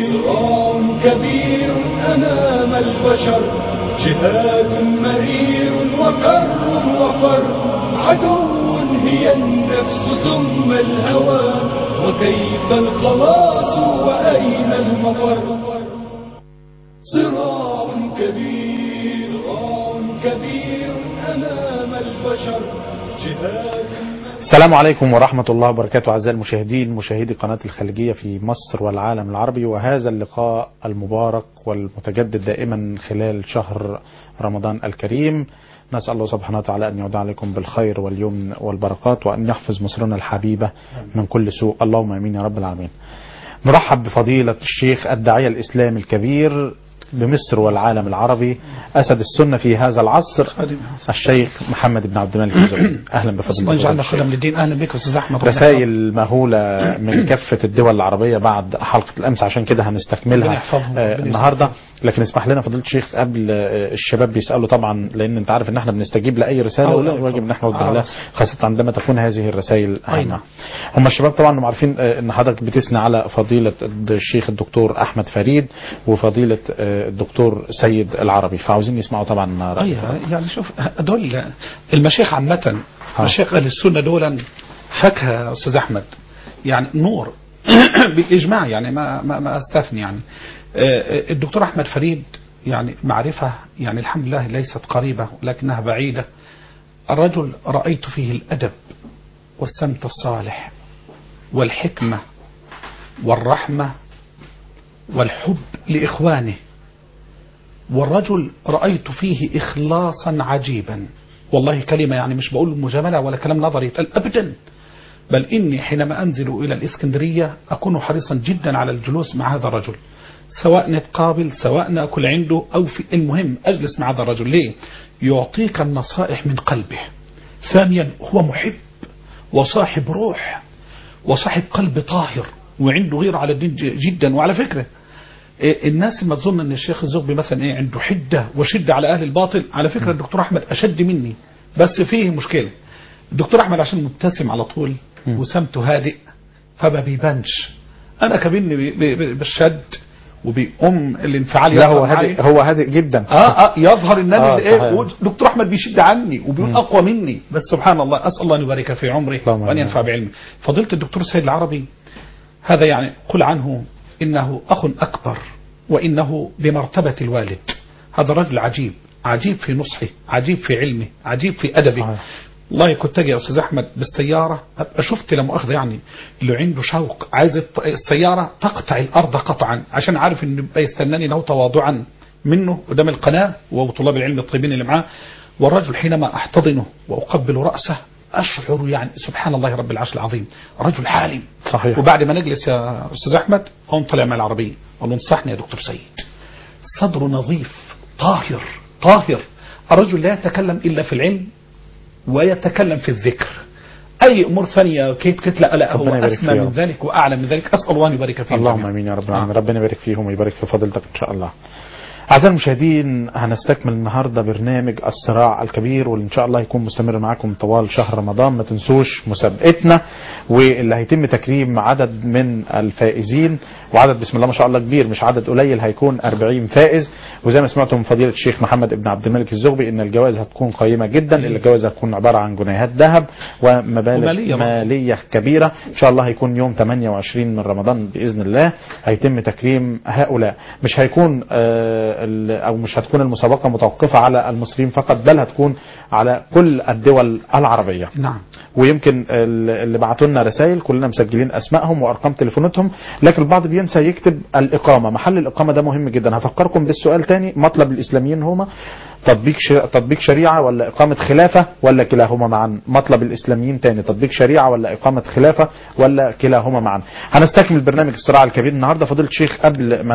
صراع كبير أمام البشر، جهاد مرير وكر وفر، عدو هي النفس ثم الهوى، وكيف الخلاص وأين المفر. صراع كبير أمام البشر، جهاد. السلام عليكم ورحمة الله وبركاته أعزائي المشاهدين، مشاهدي قناة الخليجية في مصر والعالم العربي، وهذا اللقاء المبارك والمتجدد دائما خلال شهر رمضان الكريم. نسأل الله سبحانه وتعالى أن يعود عليكم بالخير واليمن والبركات، وأن يحفظ مصرنا الحبيبة من كل سوء، اللهم آمين يا رب العالمين. نرحب بفضيلة الشيخ الداعية الإسلامي الكبير بمصر والعالم العربي، أسد السنة في هذا العصر، الشيخ محمد بن عبد الملك الزغبي. أهلا بفضيلة الله يجعلنا خدم للدين. أهلا بك أستاذ أحمد. رسائل مهولة من كافة الدول العربية بعد حلقة الأمس، عشان كده هنستكملها النهاردة. لكن اسمح لنا فضيلة الشيخ قبل الشباب بيسألوا طبعا، لأن أنت عارف إن احنا بنستجيب لأي رسالة ولا واجب إن احنا نرد عليها، خاصة عندما تكون هذه الرسائل هامة. هم الشباب طبعا عارفين إن حضرتك بتثني على فضيلة الشيخ الدكتور أحمد فريد وفضيلة الدكتور سيد العربي، فعاوزين يسمعوا طبعا رأيك. يعني شوف، دول المشايخ عامة، مشايخ أهل السنة دول فاكهة أستاذ أحمد، يعني نور بالإجماع، يعني ما أستثني. يعني الدكتور أحمد فريد يعني معرفة، يعني الحمد لله ليست قريبة ولكنها بعيدة. الرجل رأيت فيه الأدب والسمت الصالح والحكمة والرحمة والحب لإخوانه، والرجل رأيت فيه إخلاصا عجيبا. والله كلمة يعني مش بقول مجاملة ولا كلام نظري أبدا، بل إني حينما أنزل إلى الإسكندرية أكون حريصا جدا على الجلوس مع هذا الرجل، سواء نتقابل سواء نأكل عنده أو في المهم أجلس مع هذا الرجل. ليه؟ يعطيك النصائح من قلبه. ثانيا هو محب وصاحب روح وصاحب قلب طاهر وعنده غير على الدين جدا. وعلى فكرة الناس ما تظن ان الشيخ الزغبي مثلا عنده حدة وشدة على اهل الباطل. على فكرة الدكتور احمد اشد مني، بس فيه مشكلة. الدكتور احمد عشان مبتسم على طول وسمته هادئ فما بيبانش. انا كبني بالشد وبيقوم الانفعال. لا هو هادئ جدا. يظهر النبي دكتور احمد بيشد عني وبيقول اقوى مني، بس سبحان الله، اسال الله ان يبارك في عمره وان ينفع بعلمه. فضيلة الدكتور سيد العربي هذا يعني قل عنه إنه أخ أكبر، وإنه بمرتبة الوالد. هذا رجل عجيب، عجيب في نصحه، عجيب في علمه، عجيب في أدبه. والله كنت أجي يا أستاذ أحمد بالسيارة، شفت لما أخذ يعني اللي عنده شوق عايز السيارة تقطع الأرض قطعا، عشان عارف إنه يستناني له تواضعا منه قدام القناة وطلاب العلم الطيبين اللي معاه. والرجل حينما أحتضنه وأقبل رأسه أشعر يعني سبحان الله رب العرش العظيم، رجل حالم. صحيح. وبعد ما نجلس يا أستاذ أحمد هم طلع مع العربية قال له انصحني يا دكتور سيد، صدره نظيف طاهر. الرجل لا يتكلم إلا في العلم ويتكلم في الذكر. أي أمور ثانية كيت لا هو أسمى من ذلك وأعلى من ذلك. أسأل الله أن يبارك فيهم. اللهم آمين يا رب العالمين. ربنا يبارك فيهم ويبارك في فضيلتك إن شاء الله. أعزائي المشاهدين، هنستكمل النهاردة برنامج الصراع الكبير، واللي إن شاء الله يكون مستمر معاكم طوال شهر رمضان. ما تنسوش مسابقتنا واللي هيتم تكريم عدد من الفائزين، وعدد بسم الله ما شاء الله كبير، مش عدد قليل، هيكون 40 فائز. وزي ما سمعتم من فضيلة الشيخ محمد بن عبد الملك الزغبي ان الجوائز هتكون قيمة جدا. الجوائز هتكون عبارة عن جنيهات ذهب ومبالغ مالية كبيرة. ان شاء الله هيكون يوم 28 من رمضان بإذن الله هيتم تكريم هؤلاء. مش هيكون او مش هتكون المسابقة متوقفة على المصريين فقط، بل هتكون على كل الدول العربية. نعم. ويمكن اللي بعتوا لنا رسائل كلنا مسجلين اسمائهم وارقام تليفوناتهم، لكن البعض بينسى يكتب الإقامة، محل الإقامة ده مهم جدا. هفكركم بالسؤال تاني، مطلب الإسلاميين هما تطبيق شريعة ولا إقامة خلافة ولا كلاهما معا؟ مطلب الإسلاميين تاني، تطبيق شريعة ولا إقامة خلافة ولا كلاهما معا؟ هنستكمل برنامج الصراع الكبير النهاردة. فضيلة الشيخ قبل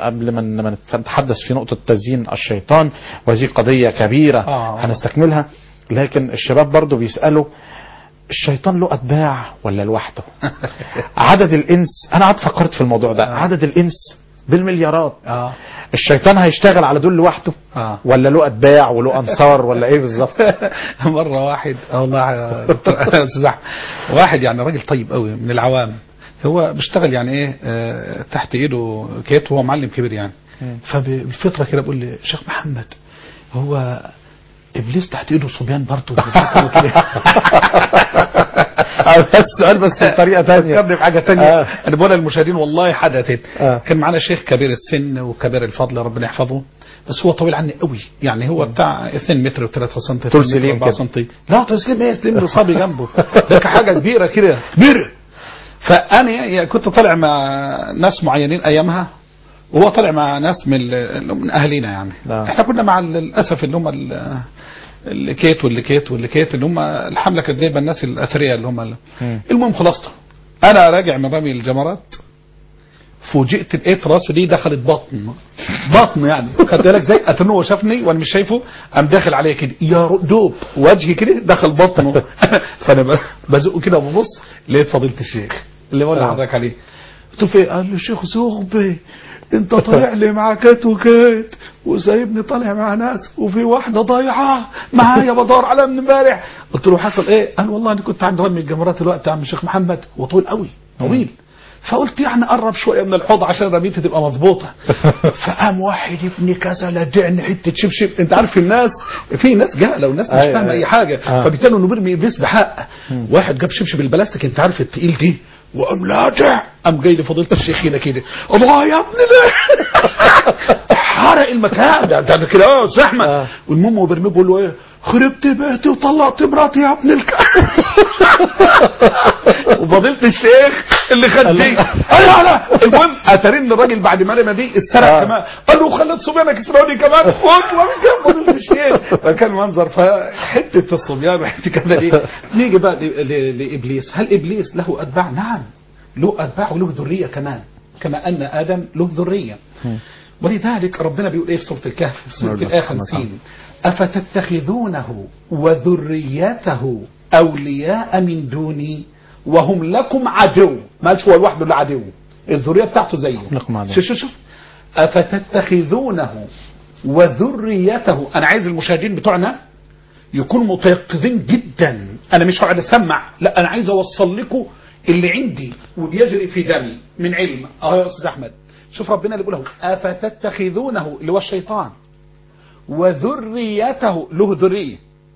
ما نتحدث في نقطة تزيين الشيطان، وهذه قضية كبيرة هنستكملها، لكن الشباب برضو بيسألوا الشيطان له أتباع ولا لوحده؟ عدد الإنس، أنا قعدت فكرت في الموضوع ده، عدد الإنس بالمليارات. الشيطان هيشتغل على دول لوحده ولا له أتباع وله أنصار ولا إيه بالظبط؟ مرة واحد والله يا دكتور واحد يعني راجل طيب قوي من العوام، هو بيشتغل يعني ايه تحت ايده كيت، وهو معلم كبير يعني. فبالفطره كده بقول لي شيخ محمد هو ابليس تحت ايده صبيان برضه السؤال بس بطريقه ثانيه. فكرني بحاجه ثانيه. انا بقول للمشاهدين والله حدثت. كان معنا شيخ كبير السن وكبير الفضل ربنا يحفظه، بس هو طويل عني قوي يعني، هو بتاع 2 متر و3 سم، طول سليم 4 سم. لا طول سليم ايه، سليم صبي جنبه ده حاجه كبيره كده كبيره. فانا يعني كنت طالع مع ناس معينين ايامها، وهو طالع مع ناس من اهالينا يعني. احنا كنا مع للاسف اللي هم الكيت اللي هم الحمله كانت جايبه الناس الاثرياء اللي هم المهم خلصت انا راجع من رمي الجمرات، فوجئت لقيت راسي دي دخلت بطن يعني، خدت بالك زي اتنو هو شافني وانا مش شايفه، قام داخل عليا كده يا دوب وجهي كده دخل بطنه فانا بزقه كده وببص لقيت فضيله الشيخ اللي بقول لحضرتك عليه. قلت له فين؟ قال لي شيخ زغبي انت طالع لي مع كات وكات وسايبني طالع مع ناس وفي واحده ضايعه معايا بدور عليها من امبارح. قلت له حصل ايه؟ قال والله انا كنت عند رمي الجمرات الوقت يا عم الشيخ محمد، وطول قوي طويل، فقلت يعني قرب شويه من الحوض عشان رميتي تبقى مظبوطه. فقام واحد ابن كذا لدعني حته شبشب. انت عارف الناس في ناس جهله وناس مش فاهمه اي حاجه، فبالتالي انه بيرمي ابليس بحق. واحد جاب شبشب البلاستيك انت عارف التقيل دي، وقام لاجع، قام جاي لفضيله الشيخ هنا كده الله يا ابني ده حرق المكان ده كده زحمه. والمهم هو بيرميه بيقول له ايه خربت بيتي وطلعت مراتي يا ابن وفضيله الشيخ اللي خد دي لا المهم اترين الراجل بعد ما رمى دي السرق كمان، قال له خلت صبيانك يسرقوني كمان فضيله الشيخ. فكان منظر فحته الصبيان وحته كده ايه. نيجي بقى لابليس. هل ابليس له اتباع؟ نعم له اتباع وله ذريه كمان، كما ان ادم له ذريه. ولذلك ربنا بيقول ايه في سوره الكهف في سوره الاخر سين افتتخذونه وذريته اولياء من دوني وهم لكم عدو. مالش هو لوحده اللي عدو، الذريه بتاعته زيه. شوف افتتخذونه وذريته. انا عايز المشاهدين بتوعنا يكونوا متيقظين جدا، انا مش هقعد اسمع، لا انا عايز اوصل لكم اللي عندي وبيجري في دمي من علم. يا استاذ احمد شوف ربنا اللي بيقوله افتتخذونه اللي هو الشيطان وذريته له ذريه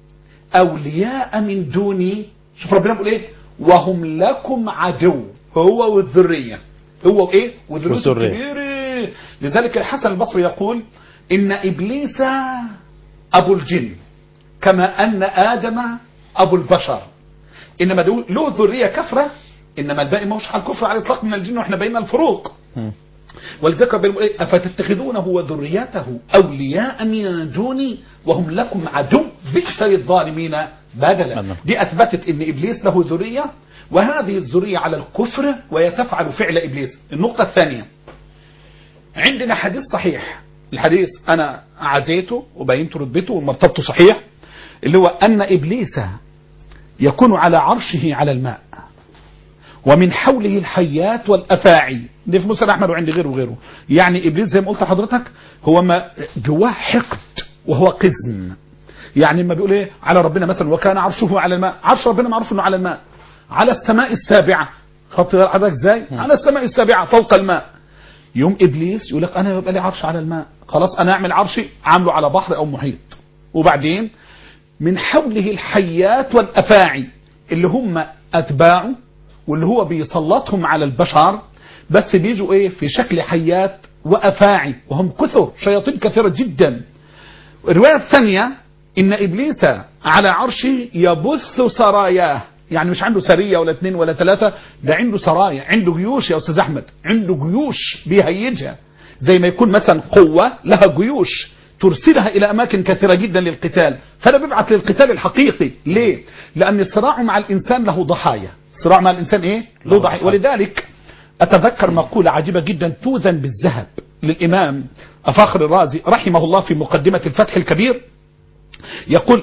اولياء من دوني. شوف ربنا بيقول ايه وهم لكم عدو، هو والذريه، هو وايه وذريته كبيره. لذلك الحسن البصري يقول ان ابليس ابو الجن كما ان ادم ابو البشر، انما له ذريه كفره، انما الباقي ما هوش على الكفر على الاطلاق من الجن، واحنا بينا الفروق. ولذلك ربنا ايه افتتخذونه وذريته اولياء من دوني وهم لكم عدو بئس للظالمين بدلا. دي اثبتت ان ابليس له ذريه، وهذه الذريه على الكفر وهي تفعل فعل ابليس. النقطه الثانيه عندنا حديث صحيح، الحديث انا عزيته وبينت رتبته ومرتبته صحيح، اللي هو ان ابليس يكون على عرشه على الماء ومن حوله الحيات والافاعي. دي في مسلم احمد وعندي غيره وغيره. يعني ابليس زي ما قلت لحضرتك هو ما جواه حقد وهو قزم. يعني لما بيقول ايه على ربنا مثلا وكان عرشه على الماء، عرش ربنا معروف انه على الماء، على السماء السابعه. خط حضرتك ازاي؟ على السماء السابعه فوق الماء. يوم ابليس يقول لك انا يبقى لي عرش على الماء، خلاص انا اعمل عرشي عامله على بحر او محيط. وبعدين من حوله الحيات والافاعي اللي هم اتباعه واللي هو بيسلطهم على البشر، بس بيجوا ايه في شكل حيات وافاعي، وهم كثر شياطين كثيرة جدا. الرواية الثانية ان ابليس على عرشه يبث سراياه، يعني مش عنده سرية ولا 2 ولا 3، ده عنده سرايا، عنده جيوش يا استاذ احمد، عنده جيوش بيهيجها، زي ما يكون مثلا قوة لها جيوش ترسلها الى اماكن كثيرة جدا للقتال. فانا ببعث للقتال الحقيقي. ليه؟ لان الصراع مع الانسان له ضحايا، صراع مع الانسان ايه له ضحايا. ولذلك اتذكر مقولة عجيبة جدا توزن بالذهب للامام فخر الرازي رحمه الله في مقدمة الفتح الكبير، يقول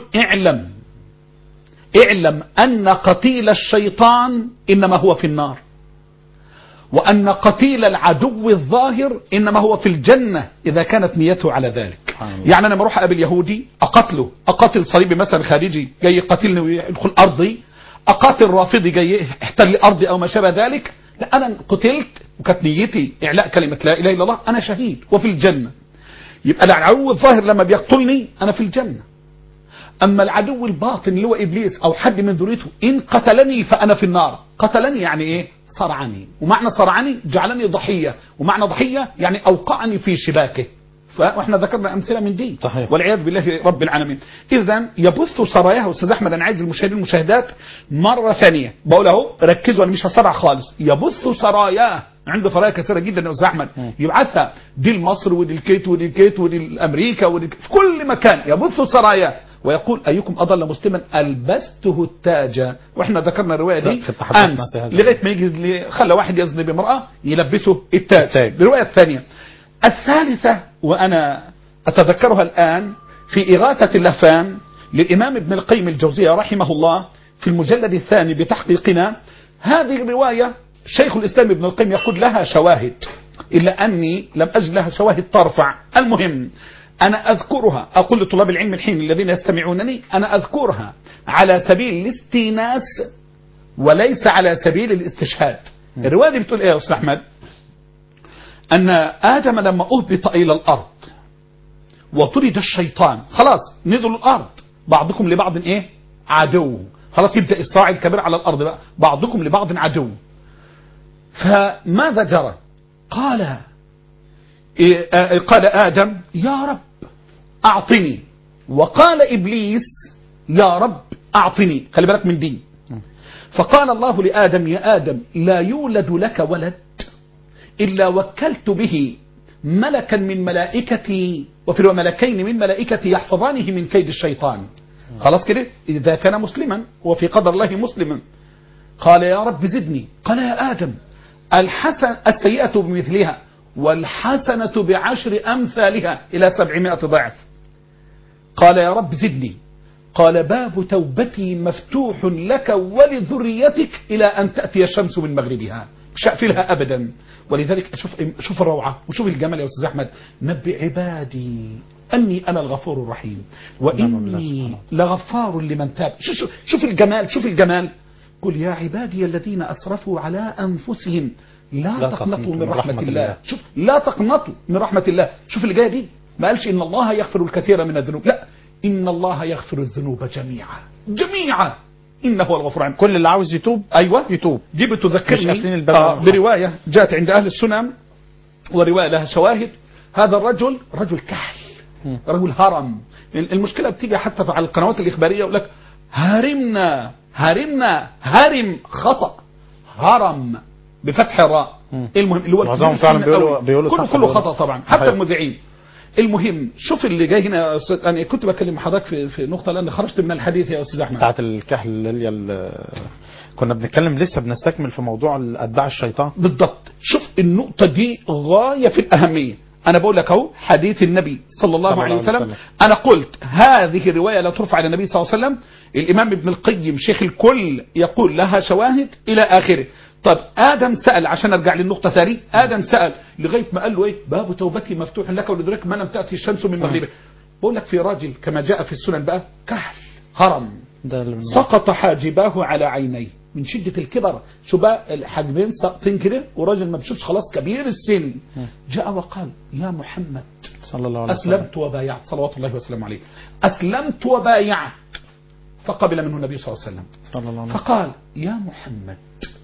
اعلم ان قتيل الشيطان انما هو في النار، وان قتيل العدو الظاهر انما هو في الجنة اذا كانت نيته على ذلك. يعني انا اروح اقابل يهودي اقتله، اقاتل صليبي مثلا خارجي جاي يقتلني ويدخل ارضي، اقاتل رافضي جاي يحتل ارضي او ما شابه ذلك، لا أنا قتلت وكانت نيتي إعلاء كلمة لا إله إلا الله، أنا شهيد وفي الجنة. يبقى العدو الظاهر لما بيقتلني أنا في الجنة. أما العدو الباطن اللي هو إبليس أو حد من ذريته إن قتلني فأنا في النار. قتلني يعني إيه؟ صرعني، ومعنى صرعني جعلني ضحية، ومعنى ضحية يعني أوقعني في شباكه. واحنا ذكرنا امثله من دي صحيح. والعياذ بالله رب العالمين. اذا يبث سراياه. استاذ احمد انا عايز المشاهدين المشاهدات مره ثانيه بقول اهو ركزوا، انا مش هسرع خالص. يبث سراياه، عنده سرايا كثيره جدا يا استاذ احمد، يبعثها دي لمصر ودي الكيت ودي الكيت ودي لامريكا ودي في كل مكان. يبث سراياه ويقول ايكم اضل مسلما البسته التاج. واحنا ذكرنا الروايه دي امس لغايه ما يجي خلى واحد يزني بامراه يلبسه التاج. الروايه الثانيه الثالثة وأنا أتذكرها الآن في إغاثة اللهفان للإمام ابن القيم الجوزية رحمه الله في المجلد الثاني بتحقيقنا. هذه الرواية شيخ الإسلام ابن القيم يقول لها شواهد، إلا أني لم أجد لها شواهد ترفع. المهم أنا أذكرها، أقول لطلاب العلم الحين الذين يستمعونني أنا أذكرها على سبيل الاستئناس وليس على سبيل الاستشهاد. الرواية دي بتقول إيه يا أستاذ أحمد؟ أن آدم لما أهبط إلى الأرض وطرد الشيطان، خلاص نزلوا الأرض، بعضكم لبعض إيه؟ عدو. خلاص يبدأ الصراع الكبير على الأرض بقى، بعضكم لبعض عدو. فماذا جرى؟ قال آدم يا رب أعطني، وقال إبليس يا رب أعطني. خلي بالك من دي. فقال الله لآدم يا آدم لا يولد لك ولد إلا وكلت به ملكا من ملائكتي، وفي ملكين من ملائكتي يحفظانه من كيد الشيطان. خلاص كده إذا كان مسلما وفي قدر الله مسلما. قال يا رب زدني. قال يا آدم السيئة بمثلها والحسنة ب10 أمثالها إلى 700 ضعف. قال يا رب زدني. قال باب توبتي مفتوح لك ولذريتك إلى أن تأتي الشمس من مغربها، مش هقفلها أبدا. ولذلك شوف الروعة وشوف الجمال يا أستاذ أحمد. نبئ عبادي أني أنا الغفور الرحيم وإني لغفار لمن تاب. شوف الجمال، شوف الجمال. قل يا عبادي الذين أسرفوا على أنفسهم لا تقنطوا من رحمة الله. شوف لا تقنطوا من رحمة الله. شوف اللي جاية دي ما قالش إن الله يغفر الكثير من الذنوب، لا، إن الله يغفر الذنوب جميعا إنه هو الغفور الرحيم. كل اللي عاوز يتوب أيوة يتوب. دي بتذكرني برواية جاءت عند أهل السنن ورواية لها شواهد. هذا الرجل رجل كحل، رجل هرم. المشكلة بتيجي حتى على القنوات الإخبارية يقول لك هرم خطأ، هرم بفتح الراء. المهم اللي هو معظمهم فعلا بيقولوا كله خطأ طبعا حتى المذيعين. المهم شوف اللي جاي هنا. انا كنت بكلم حضرتك في نقطه لان خرجت من الحديث يا استاذ احمد بتاعت الكحل اللي كنا بنتكلم لسه بنستكمل في موضوع اتباع الشيطان بالضبط. شوف النقطه دي غايه في الاهميه. انا بقول لك اهو حديث النبي صلى الله عليه وسلم. انا قلت هذه الروايه لا ترفع على النبي صلى الله عليه وسلم. الامام ابن القيم شيخ الكل يقول لها شواهد الى اخره. طب آدم سأل، عشان أرجع للنقطة ثانية، آدم سأل لغاية ما قال له إيه؟ باب توبتي مفتوح لك ولذلك ما لم تأتي الشمس من مغربها. بقول لك في راجل كما جاء في السنن بقى كحل هرم سقط حاجباه على عينيه من شدة الكبر. شو بقى الحاجبين ساقطين كده وراجل ما بيشوفش خلاص كبير السن. جاء وقال يا محمد صلى الله عليه وسلم أسلمت وبايعت صلوات الله وسلامه عليه. أسلمت وبايعت. فقبل منه النبي صلى الله عليه وسلم صلى الله عليه وسلم. فقال يا محمد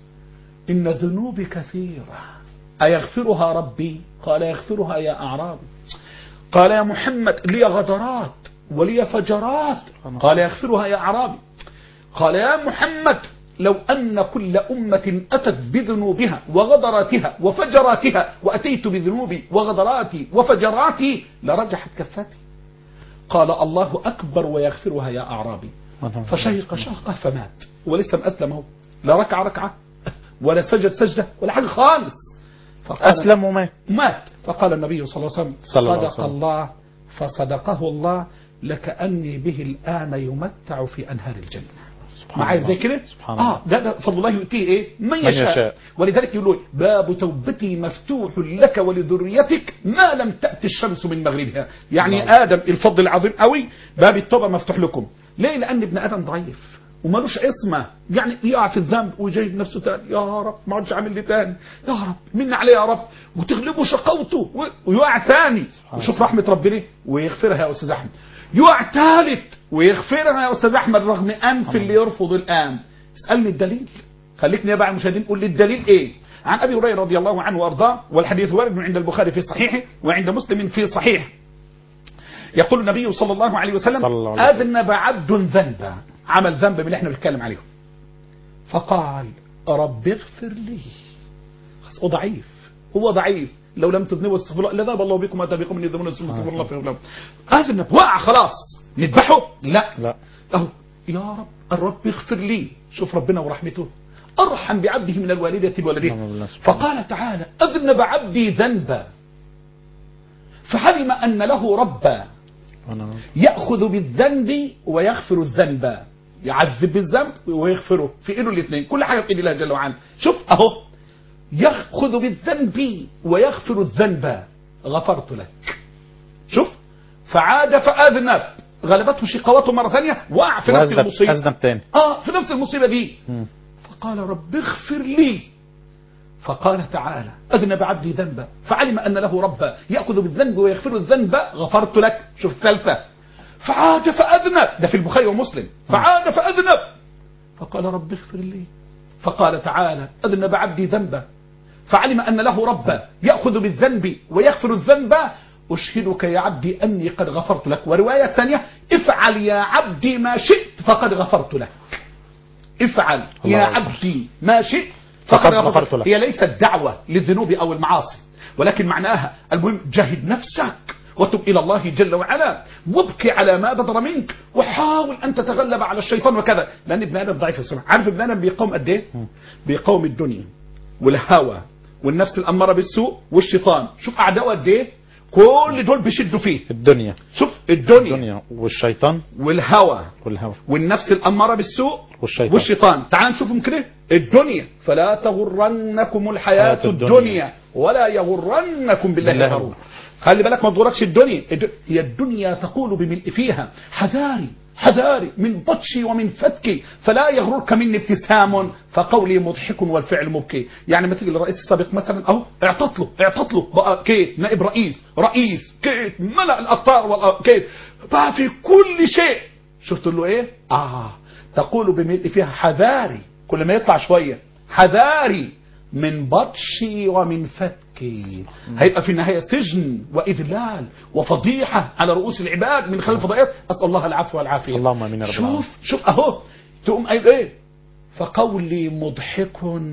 إن ذنوبي كثيرة أيغفرها ربي؟ قال يغفرها يا أعرابي. قال يا محمد لي غدرات ولي فجرات. قال يغفرها يا أعرابي. قال يا محمد لو أن كل أمة أتت بذنوبها وغدراتها وفجراتها وأتيت بذنوبي وغدراتي وفجراتي لرجحت كفاتي. قال الله أكبر ويغفرها يا أعرابي. فشهق شهقه فمات ولسه أسلمه، لا ركع ركعة ولا سجد سجدة ولا حاجة خالص. أسلم ومات. فقال النبي صلى الله عليه وسلم صدق الله فصدقه الله لكأني به الآن يمتع في أنهار الجنة. معايا زي كده. ده فضل الله يؤتيه ايه من يشاء. ولذلك يقول باب توبتي مفتوح لك ولذريتك ما لم تأتي الشمس من مغربها. يعني آدم الفضل العظيم قوي باب التوبة مفتوح لكم. ليه؟ لأن ابن آدم ضعيف ومالوش عصمة، يعني يقع في الذنب ويجاهد نفسه تاني، يا رب ما عادش عامل لي تاني، يا رب من عليه يا رب، وتغلبه شقوته ويقع تاني. وشوف رحمة ربنا ويغفرها يا أستاذ أحمد. يقع ثالث ويغفرها يا أستاذ أحمد رغم أنف اللي يرفض الآن. اسألني الدليل، خليك نيابة عن المشاهدين قول لي الدليل إيه. عن أبي هريرة رضي الله عنه وأرضاه، والحديث وارد عند البخاري في صحيحه وعند مسلم في صحيح. يقول النبي صلى الله عليه وسلم: أذنب عبد ذنبا، عمل ذنب من اللي احنا بنتكلم عليه، فقال: رب اغفر لي. هو ضعيف، هو ضعيف، لو لم تذنبوا استغفر الله لذهب الله بكم واتى بكم من يذنبون ثم استغفر الله فيغفر لهم. أذنب وقع خلاص، نذبحه؟ لا أهو يا رب الرب اغفر لي. شوف ربنا ورحمته أرحم بعبده من الوالدة بولده. فقال تعالى: أذنب عبدي ذنبا فعلم أن له ربا يأخذ بالذنب ويغفر الذنب، يعذب بالذنب ويغفره، في إيده الاثنين، كل حاجة في إيد الله جل وعلا. شوف أهو يأخذ بالذنب ويغفر الذنب، غفرت لك. شوف فعاد فأذنب، غلبته شقوته مرة ثانية، وقع في نفس المصيبة، أذنب تاني في نفس المصيبة دي. فقال: رب اغفر لي. فقال تعالى: أذنب عبدي ذنبا فعلم أن له ربا يأخذ بالذنب ويغفر الذنب، غفرت لك. شوف الثالثة، فعاد فأذنب، ده في البخاري ومسلم، فعاد فأذنب فقال: رب اغفر لي. فقال تعالى: أذنب عبدي ذنبا فعلم أن له ربا يأخذ بالذنب ويغفر الذنب، أشهدك يا عبدي أني قد غفرت لك. ورواية ثانية: افعل يا عبدي ما شئت فقد غفرت لك. افعل يا عبدي ما شئت فقد غفرت لك. هي ليست دعوة للذنوب أو المعاصي، ولكن معناها المهم جاهد نفسك وتب إلى الله جل وعلا، وابكي على ما بدر منك، وحاول أن تتغلب على الشيطان وكذا، لأن ابن آدم ضعيف السمع. عارف ابن آدم بيقوم قد إيه؟ بيقوم الدنيا والهوى والنفس الأمارة بالسوء والشيطان. شوف أعداءه قد إيه، كل دول بيشدوا فيه الدنيا. شوف الدنيا والشيطان والهوى والنفس الأمارة بالسوء والشيطان. تعال نشوفهم كده. الدنيا: فلا تغرنكم الحياة الدنيا ولا يغرنكم بالله الغرور. خلي بالك ما تغركش الدنيا. هي الدنيا تقول بملء فيها: حذاري حذاري من بطشي ومن فتكي، فلا يغررك مني ابتسام فقولي مضحك والفعل مبكي. يعني ما تيجي للرئيس السابق مثلا اهو اعطت له بقى كيت نائب رئيس كيت ملأ الاقطار كيت بقى في كل شيء. شفت له ايه؟ تقول بملء فيها: حذاري، كل ما يطلع شويه حذاري من بطشي ومن فتكي. هيبقى في النهاية سجن وإذلال وفضيحة على رؤوس العباد من خلال الفضائيات. أسأل الله العفو والعافية. اللهم امين يا رب العالمين. شوف أهو تقوم قايل إيه؟ فقولي مضحك،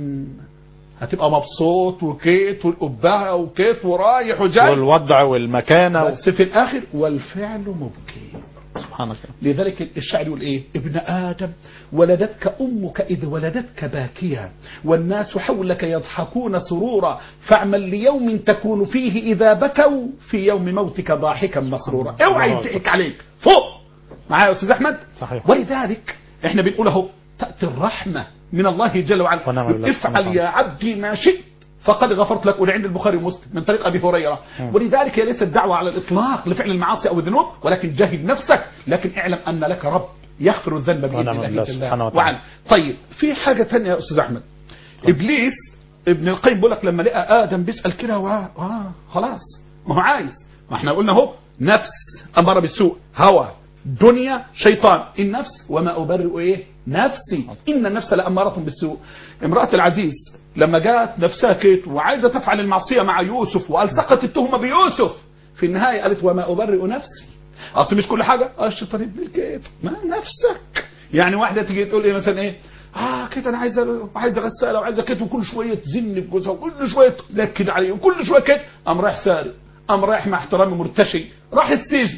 هتبقى مبسوط وكيت والقبعة وكيت ورايح وجاي والوضع والمكانة، بس في الآخر والفعل مبكي. سبحانك. لذلك الشاعر يقول ايه؟ ابن آدم ولدتك أمك إذ ولدتك باكيا، والناس حولك يضحكون سرورا، فاعمل ليوم تكون فيه إذا بكوا في يوم موتك ضاحكا مسرورا. اوعى يضحك عليك فوق معايا يا أستاذ أحمد؟ صحيح. ولذلك احنا بنقول اهو تأتي الرحمة من الله جل وعلا: افعل يا عبدي ما شئت فقد غفرت لك. عند البخاري ومسلم من طريق أبي هريرة. ولذلك هي ليست دعوة على الإطلاق لفعل المعاصي أو الذنوب، ولكن جاهد نفسك، لكن اعلم أن لك رب يغفر الذنب بإذن الله سبحانه وتعالى. طيب في حاجة ثانية يا أستاذ أحمد. إبليس ابن القيم بيقول لك لما لقى آدم بيسأل كده خلاص ما هو عايز، ما احنا قلنا اهو نفس أمر بالسوء، هوى، دنيا، شيطان. النفس وما أبرئ إيه؟ نفسي إن النفس لأمارة بالسوء. امرأة العزيز لما جاءت نفسها كيت وعايزة تفعل المعصية مع يوسف وألصقت التهمة بيوسف، في النهاية قالت وما أبرئ نفسي. أصل مش كل حاجة الشيطان ابن الكيت، ما نفسك. يعني واحدة تيجي تقول إيه مثلا إيه؟ كده أنا عايزة غسالة وعايزة كيت، وكل شوية تزن في جوزها وكل شوية تنكد عليه وكل شوية كيت، قام رايح سارق، قام رايح مع احترامي مرتشي، راح السجن.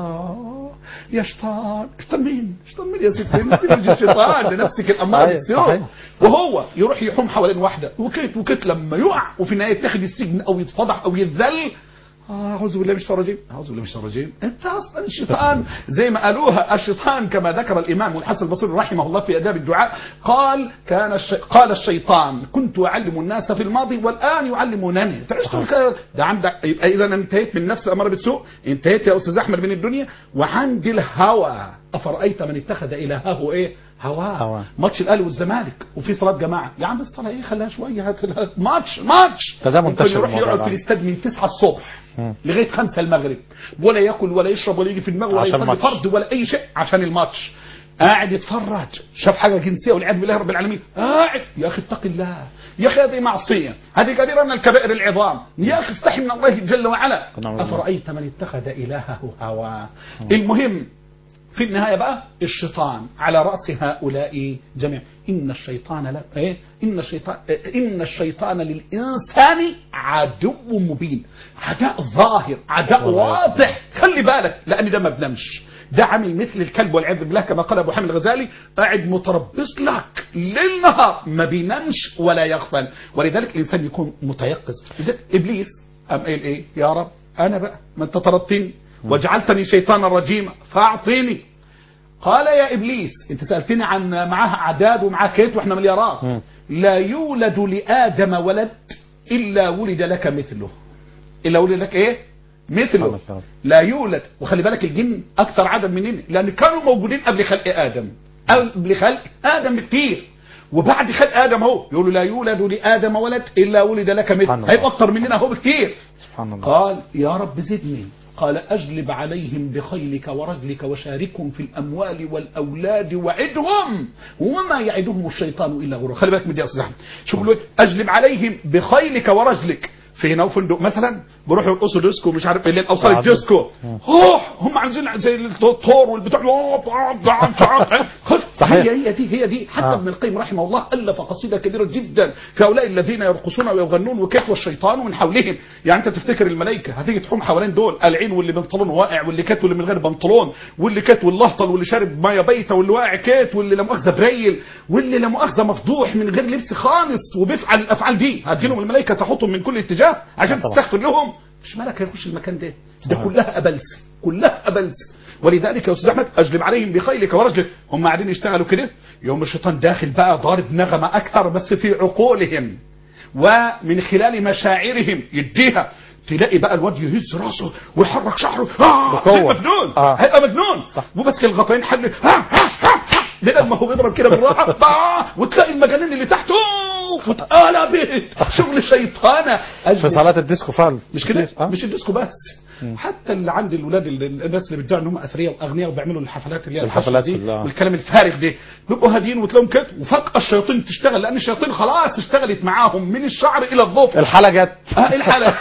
يا شيطان مين يا ستي؟ مش الشيطان ده نفسك الأمارة بالسوء. وهو يروح يحوم حوالين واحدة وكيت لما يقع وفي النهاية يتاخد السجن أو يتفضح أو يتذل. أعوذ بالله من الشيطان الرجيم، أعوذ بالله من الشيطان الرجيم. أنت أصلا الشيطان زي ما قالوها الشيطان كما ذكر الإمام الحسن البصري رحمه الله في آداب الدعاء، قال الشيطان كنت أعلم الناس في الماضي والآن يعلمونني. ده عندك. يبقى إذا انتهيت من نفس الأمر بالسوء، انتهيت يا أستاذ أحمد من الدنيا، وعند الهوى. أفرأيت من اتخذ إلهه إيه؟ هواه. ماتش الاهلي والزمالك وفي صلاه جماعه، يا عم الصلاه ايه خليها شويه، هات ماتش ده منتشر يروح يقعد في الاستاد من 9 الصبح لغايه 5 المغرب، ولا ياكل ولا يشرب ولا يجي في دماغه ولا يصلي فرض ولا اي شيء عشان الماتش. قاعد يتفرج، شاف حاجه جنسيه والعياذ بالله رب العالمين، قاعد يا اخي اتق الله، يا اخي هذه معصيه، هذه كبيره من الكبائر العظام، يا اخي استحي من الله جل وعلا. افرايت من اتخذ الهه هواه. المهم في النهايه بقى الشيطان على راس هؤلاء جميعا. ان الشيطان للانسان عدو مبين، عداء ظاهر، عداء واضح. خلي بالك، لان ده ما بنمش، ده عامل مثل الكلب والعياذ بالله كما قال ابو حامد الغزالي، قاعد متربص لك ليل نهار ما بينامش ولا يغفل. ولذلك الانسان يكون متيقظ. ابليس قام قال ايه؟ يا رب انا بقى ما انت طردتني وجعلتني شيطانا رجيما فاعطيني. قال يا ابليس انت سالتني عن معاه اعداد ومعاه كيت واحنا مليارات، لا يولد لادم ولد الا ولد لك مثله. الا ولد لك ايه؟ مثله. لا يولد. وخلي بالك الجن اكثر عدد مننا، لان كانوا موجودين قبل خلق ادم، قبل خلق ادم بكتير، وبعد خلق ادم اهو يقولوا لا يولد لادم ولد الا ولد لك مثله، هيبقى اكثر مننا اهو بكتير. سبحان الله. قال يا رب زدني. قال اجلب عليهم بخيلك ورجلك وشاركهم في الاموال والاولاد وعدهم وما يعدهم الشيطان الا غرورا. خلي بالك من دي يا استاذ احمد، شوف اجلب عليهم بخيلك ورجلك. في هنا وفندق مثلا بيروحوا يرقصوا ديسكو مش عارف اللي اوصال الديسكو، هم عايزين زي الطور والبتاع صحيح. هي دي حتى ابن القيم رحمه الله الف قصيده كبيره جدا في هؤلاء الذين يرقصون ويغنون وكيف والشيطان من حولهم. يعني انت تفتكر الملائكه هتيجي تحوم حوالين دول العين واللي بنطلونه واقع واللي كات واللي من غير بنطلون واللي كات واللي اهطل واللي شارب ميه بيته واللي واقع كات واللي لا مؤاخذه بريل واللي لا مؤاخذه مفضوح من غير لبس خالص وبيفعل الافعال دي، هتجيلهم الملائكه تحطهم من كل اتجاه عشان تستغفر لهم؟ مش ملك هيخش المكان ده كلها أبلس، كلها أبلس. ولذلك يا أستاذ أحمد أجلب عليهم بخيلك ورجلك. هم قاعدين يشتغلوا كده، يوم الشيطان داخل بقى ضارب نغمة أكثر بس في عقولهم ومن خلال مشاعرهم يديها، تلاقي بقى الواد يهز راسه ويحرك شعره مجنون، هيبقى مجنون وماسك الغطين حل بدل ما هو بيضرب كده بالراحه وتلاقي المجانين اللي تحته واتقلبت شغل شيطانه في صالات الديسكو فعلا. مش كده؟ مش الديسكو بس، حتى اللي عند الولاد الناس اللي بيدعوا ان هم اثرياء واغنياء وبيعملوا الحفلات اللي هي الحفلات دي والكلام الفارغ ده، بيبقوا هادين وتلاقيهم كده وفجاه الشياطين تشتغل، لان الشياطين خلاص اشتغلت معاهم من الشعر الى الظفر. الحاله جت. الحاله.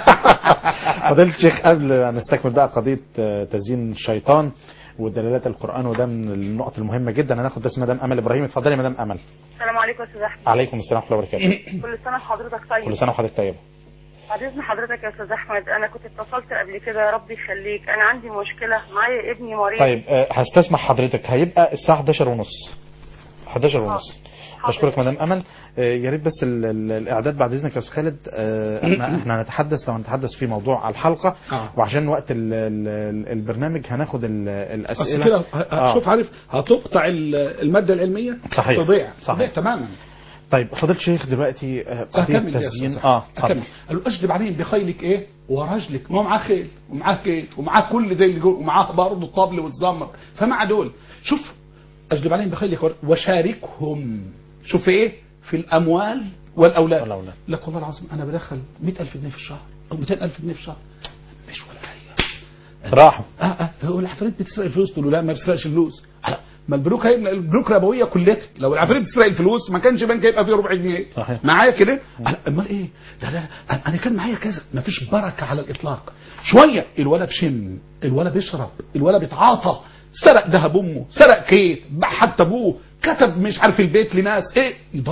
فضيلة الشيخ قبل ان نستكمل بقى قضيه تزيين الشيطان ودلالات القرآن، وده من النقط المهمة جدا. هناخد بس مدام أمل إبراهيم. اتفضلي يا مدام أمل. السلام عليكم يا أستاذ أحمد. عليكم السلام ورحمة الله وبركاته. كل سنة وحضرتك طيب. كل سنة وحضرتك طيب. بعد إذن حضرتك يا أستاذ أحمد، أنا كنت اتصلت قبل كده، يا رب يخليك، أنا عندي مشكلة معايا ابني مريض. طيب هستسمح حضرتك، هيبقى الساعة 11:30. 11:30. بشكرك مدام أمل. يا ريت بس الإعداد بعد إذنك يا أستاذ خالد. احنا هنتحدث في موضوع الحلقة، وعشان وقت البرنامج هناخد الأسئلة كده. شوف عارف هتقطع المادة العلمية. صحيح. تضيع تماما. طيب فضيلة الشيخ دلوقتي قضية التزيين أكمل. قالوا أجلب عليهم بخيلك إيه ورجلك. ما هو معاه خيل ومعاه كيت ومعاه كل زي اللي جول ومعاه برضه الطبل والزمر، فمع دول شوف أجلب عليهم بخيلك وشاركهم. شوف إيه في الأموال والأولاد. لك والله العظيم أنا بدخل 100,000 جنيه في الشهر أو 200,000 جنيه في الشهر، مش ولا حاجة. راحوا. هو العفاريت بتسرق الفلوس؟ تقول له لا ما بتسرقش الفلوس. ما البنوك البنوك ربويه كلها، لو العفاريت بتسرق الفلوس ما كانش بنك يبقى فيه ربع جنيه. صحيح. معايا كده. امال ايه؟ لا انا كان معايا كذا، ما فيش بركه على الاطلاق. شويه الولد بشم، الولد بيشرب، الولد بيتعاطى، سرق ذهب امه، سرق كيت، باع حتى ابوه، كتب مش عارف البيت لناس، ايه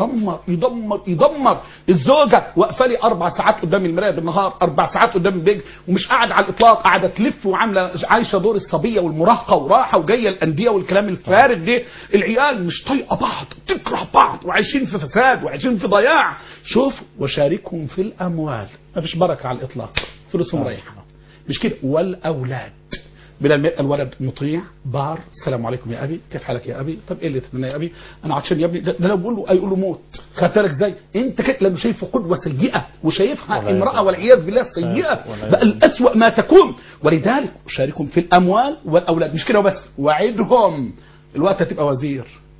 يدمر الزوجه واقفه لي 4 ساعات قدام المرايه بالنهار، 4 ساعات قدام البيج ومش قاعد على الاطلاق، قاعده تلف وعامله عايشه دور الصبيه والمراهقه وراحه وجايه الانديه والكلام الفارغ ده. العيال مش طايقه بعض، تكره بعض، وعايشين في فساد وعايشين في ضياع. شوف وشاركهم في الاموال، ما فيش بركه على الاطلاق، فلوسهم رايحه. مش كده. والاولاد بلا الولد مطيع بار، السلام عليكم يا ابي، كيف حالك يا ابي، طب ايه اللي تتمنى يا ابي، انا عطشان يا ابني، ده لو بقول له يقول له موت. خدت بالك ازاي؟ انت كده لانه شايفه قدوه سيئه وشايفها امراه والعياذ بالله سيئه، بقى الاسوأ ما تكون. ولذلك شاركهم في الاموال والاولاد. مش كده وبس، وعدهم الوقت هتبقى وزير،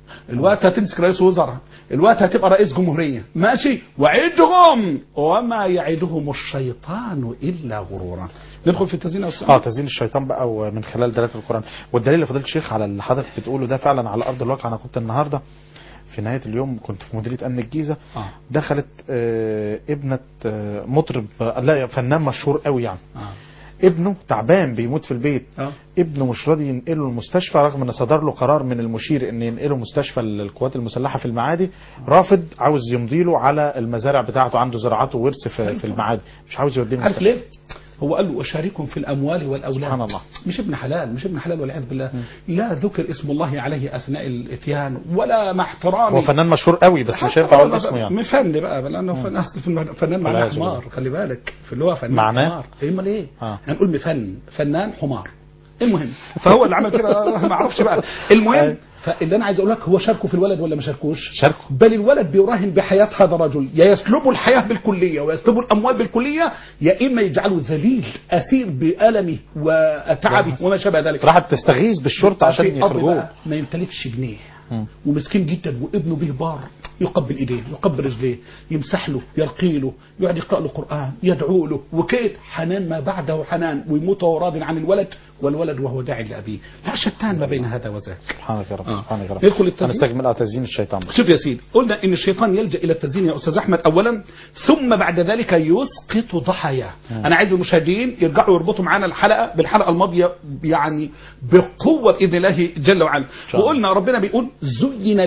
الوقت هتمسك رئيس وزراء، الوقت هتبقى رئيس جمهورية، ماشي، وعدهم وما يعدهم الشيطان إلا غرورا. ندخل في التزيين يا أستاذ؟ تزيين الشيطان بقى ومن خلال دلالات القرآن. والدليل اللي فضيلة الشيخ على اللي حضرتك بتقوله ده فعلا على أرض الواقع. أنا كنت النهاردة في نهاية اليوم كنت في مديرية أمن الجيزة، دخلت ابنة مطرب، لا فنان مشهور قوي يعني، ابنه تعبان بيموت في البيت، ابنه مش راضي ينقله المستشفى رغم ان صدر له قرار من المشير ان ينقله مستشفى القوات المسلحه في المعادي، رافض، عاوز يمضي له على المزارع بتاعته، عنده زراعات وورث في المعادي، مش عاوز يوديه المستشفى. عارف ليه؟ هو قال له وشاركهم في الاموال والاولاد. سبحان الله. مش ابن حلال، مش ابن حلال والعياذ بالله. لا ذكر اسم الله عليه اثناء الاتيان ولا مع احترامي. هو فنان مشهور قوي بس مش هينفع اقول اسمه يعني. فن بقى لانه فن، اصل فنان معناه حمار، خلي بالك في اللي هو فنان حمار. امال ايه؟ هنقول فنان حمار. المهم فهو اللي عمل كده ما اعرفش بقى. المهم فاللي انا عايز اقول لك هو شاركه في الولد ولا ما شاركوش؟ شاركه، بل الولد بيراهن بحياه هذا الرجل، يا يسلبه الحياه بالكليه ويسلبه الاموال بالكليه، يا اما يجعله ذليل اسير بالمه وتعبه وما شابه ذلك. راحت تستغيث بالشرطه عشان يخرجوه. ما يمتلكش جنيه ومسكين جدا، وابنه به بار، يقبل ايديه، يقبل رجليه، يمسح له، يرقي له، يقعد يقرا له قران، يدعو له، وكيد حنان ما بعده حنان، ويموت وهو راض عن الولد، والولد وهو داعي لابيه. لا شتان ما بين هذا وذاك. سبحانك يا رب. سبحانك يا رب. ندخل التزيين. هنستكمل تزيين الشيطان. شوف يا سيدي، قلنا ان الشيطان يلجا الى التزيين يا استاذ احمد اولا، ثم بعد ذلك يسقط ضحاياه. انا عايز المشاهدين يرجعوا يربطوا معانا الحلقه بالحلقه الماضيه يعني بقوه باذن الله جل وعلا. وقلنا ربنا بيقول زين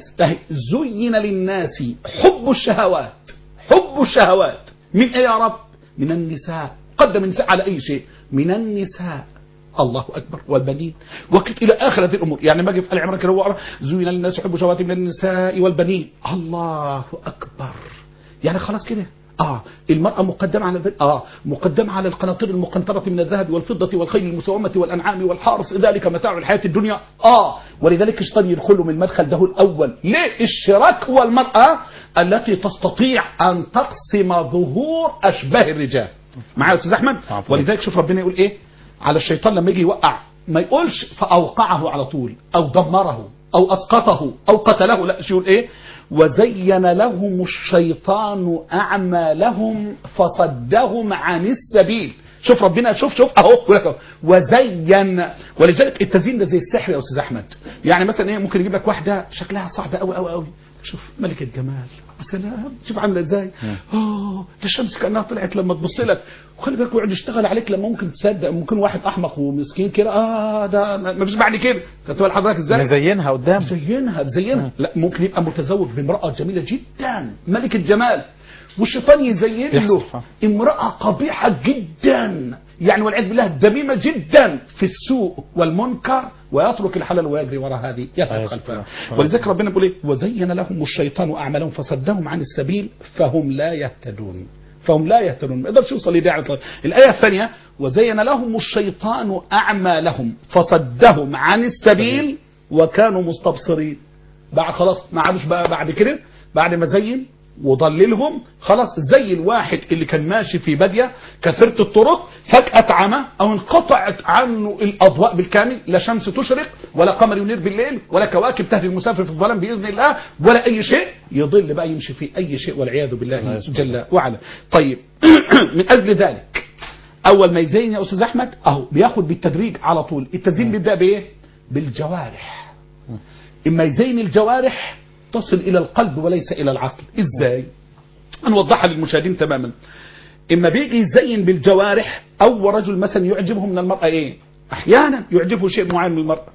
للناس حب الشهوات. حب الشهوات من ايه يا رب؟ من النساء. قدم النساء على اي شيء؟ من النساء. الله اكبر. والبنين وكت الى اخر هذه الامور. يعني ما اجي في ال عمران كده هو زين للناس حب الشهوات من النساء والبنين. الله اكبر. يعني خلاص كده المرأة مقدمة على البنت، مقدمة على القناطير المقنطرة من الذهب والفضة والخيل المسومة والأنعام والحارس، ذلك متاع الحياة الدنيا. ولذلك الشيطان يدخل من مدخل ده الأول. ليه؟ الشراك هو المرأة التي تستطيع أن تقسم ظهور أشباه الرجال. معايا يا أستاذ أحمد؟ ولذلك شوف ربنا يقول إيه على الشيطان لما يجي يوقع، ما يقولش فأوقعه على طول أو دمره أو أسقطه أو قتله، لا، شو يقول إيه؟ وزين لهم الشيطان أعمالهم فصدهم عن السبيل. شوف ربنا، شوف اهو وزين. ولذلك التزيين ده زي السحر يا استاذ احمد. يعني مثلا ايه، ممكن يجيب لك واحده شكلها صعب قوي قوي قوي، شوف ملكه جمال، سلام، شوف عامله ازاي، ده الشمس كانها طلعت لما تبص لك، وخلي بالك ويقعد يشتغل عليك لما ممكن تصدق ممكن واحد احمق ومسكين كده ده ما فيش بعد كده. خدت بال حضرتك ازاي؟ مزينها قدام، مزينها. لا، ممكن يبقى متزوج بامراه جميله جدا ملكه جمال، والشيطان يزين له امراه قبيحه جدا، يعني والعياذ بالله دميمه جدا في السوء والمنكر، ويترك الحلال ويجري وراء هذه يذهب خلفها. ولذلك ربنا بيقول ايه؟ وزين لهم الشيطان اعمالهم فصدهم عن السبيل فهم لا يهتدون. ما يقدرش يوصل لداعي الآية الثانية وزين لهم الشيطان أعمالهم فصدهم عن السبيل وكانوا مستبصرين. بعد خلاص ما عادوش بقى بعد كده، بعد ما زين وضللهم خلاص، زي الواحد اللي كان ماشي في بادية كثرة الطرق فجأة اتعمى او انقطعت عنه الاضواء بالكامل، لا شمس تشرق ولا قمر ينير بالليل ولا كواكب تهدي المسافر في الظلام باذن الله ولا اي شيء، يضل بقى يمشي في اي شيء والعياذ بالله جل وعلا. طيب من اجل ذلك اول ما يزين يا استاذ احمد اهو بياخد بالتدريج على طول. التزيين بيبدا بايه؟ بالجوارح. اما يزين الجوارح تصل الى القلب وليس الى العقل. ازاي؟ هنوضحها للمشاهدين تماما. اما بيجي يزين بالجوارح، اول رجل مثلا يعجبه من المرأة ايه؟ احيانا يعجبه شيء معين من المرأة،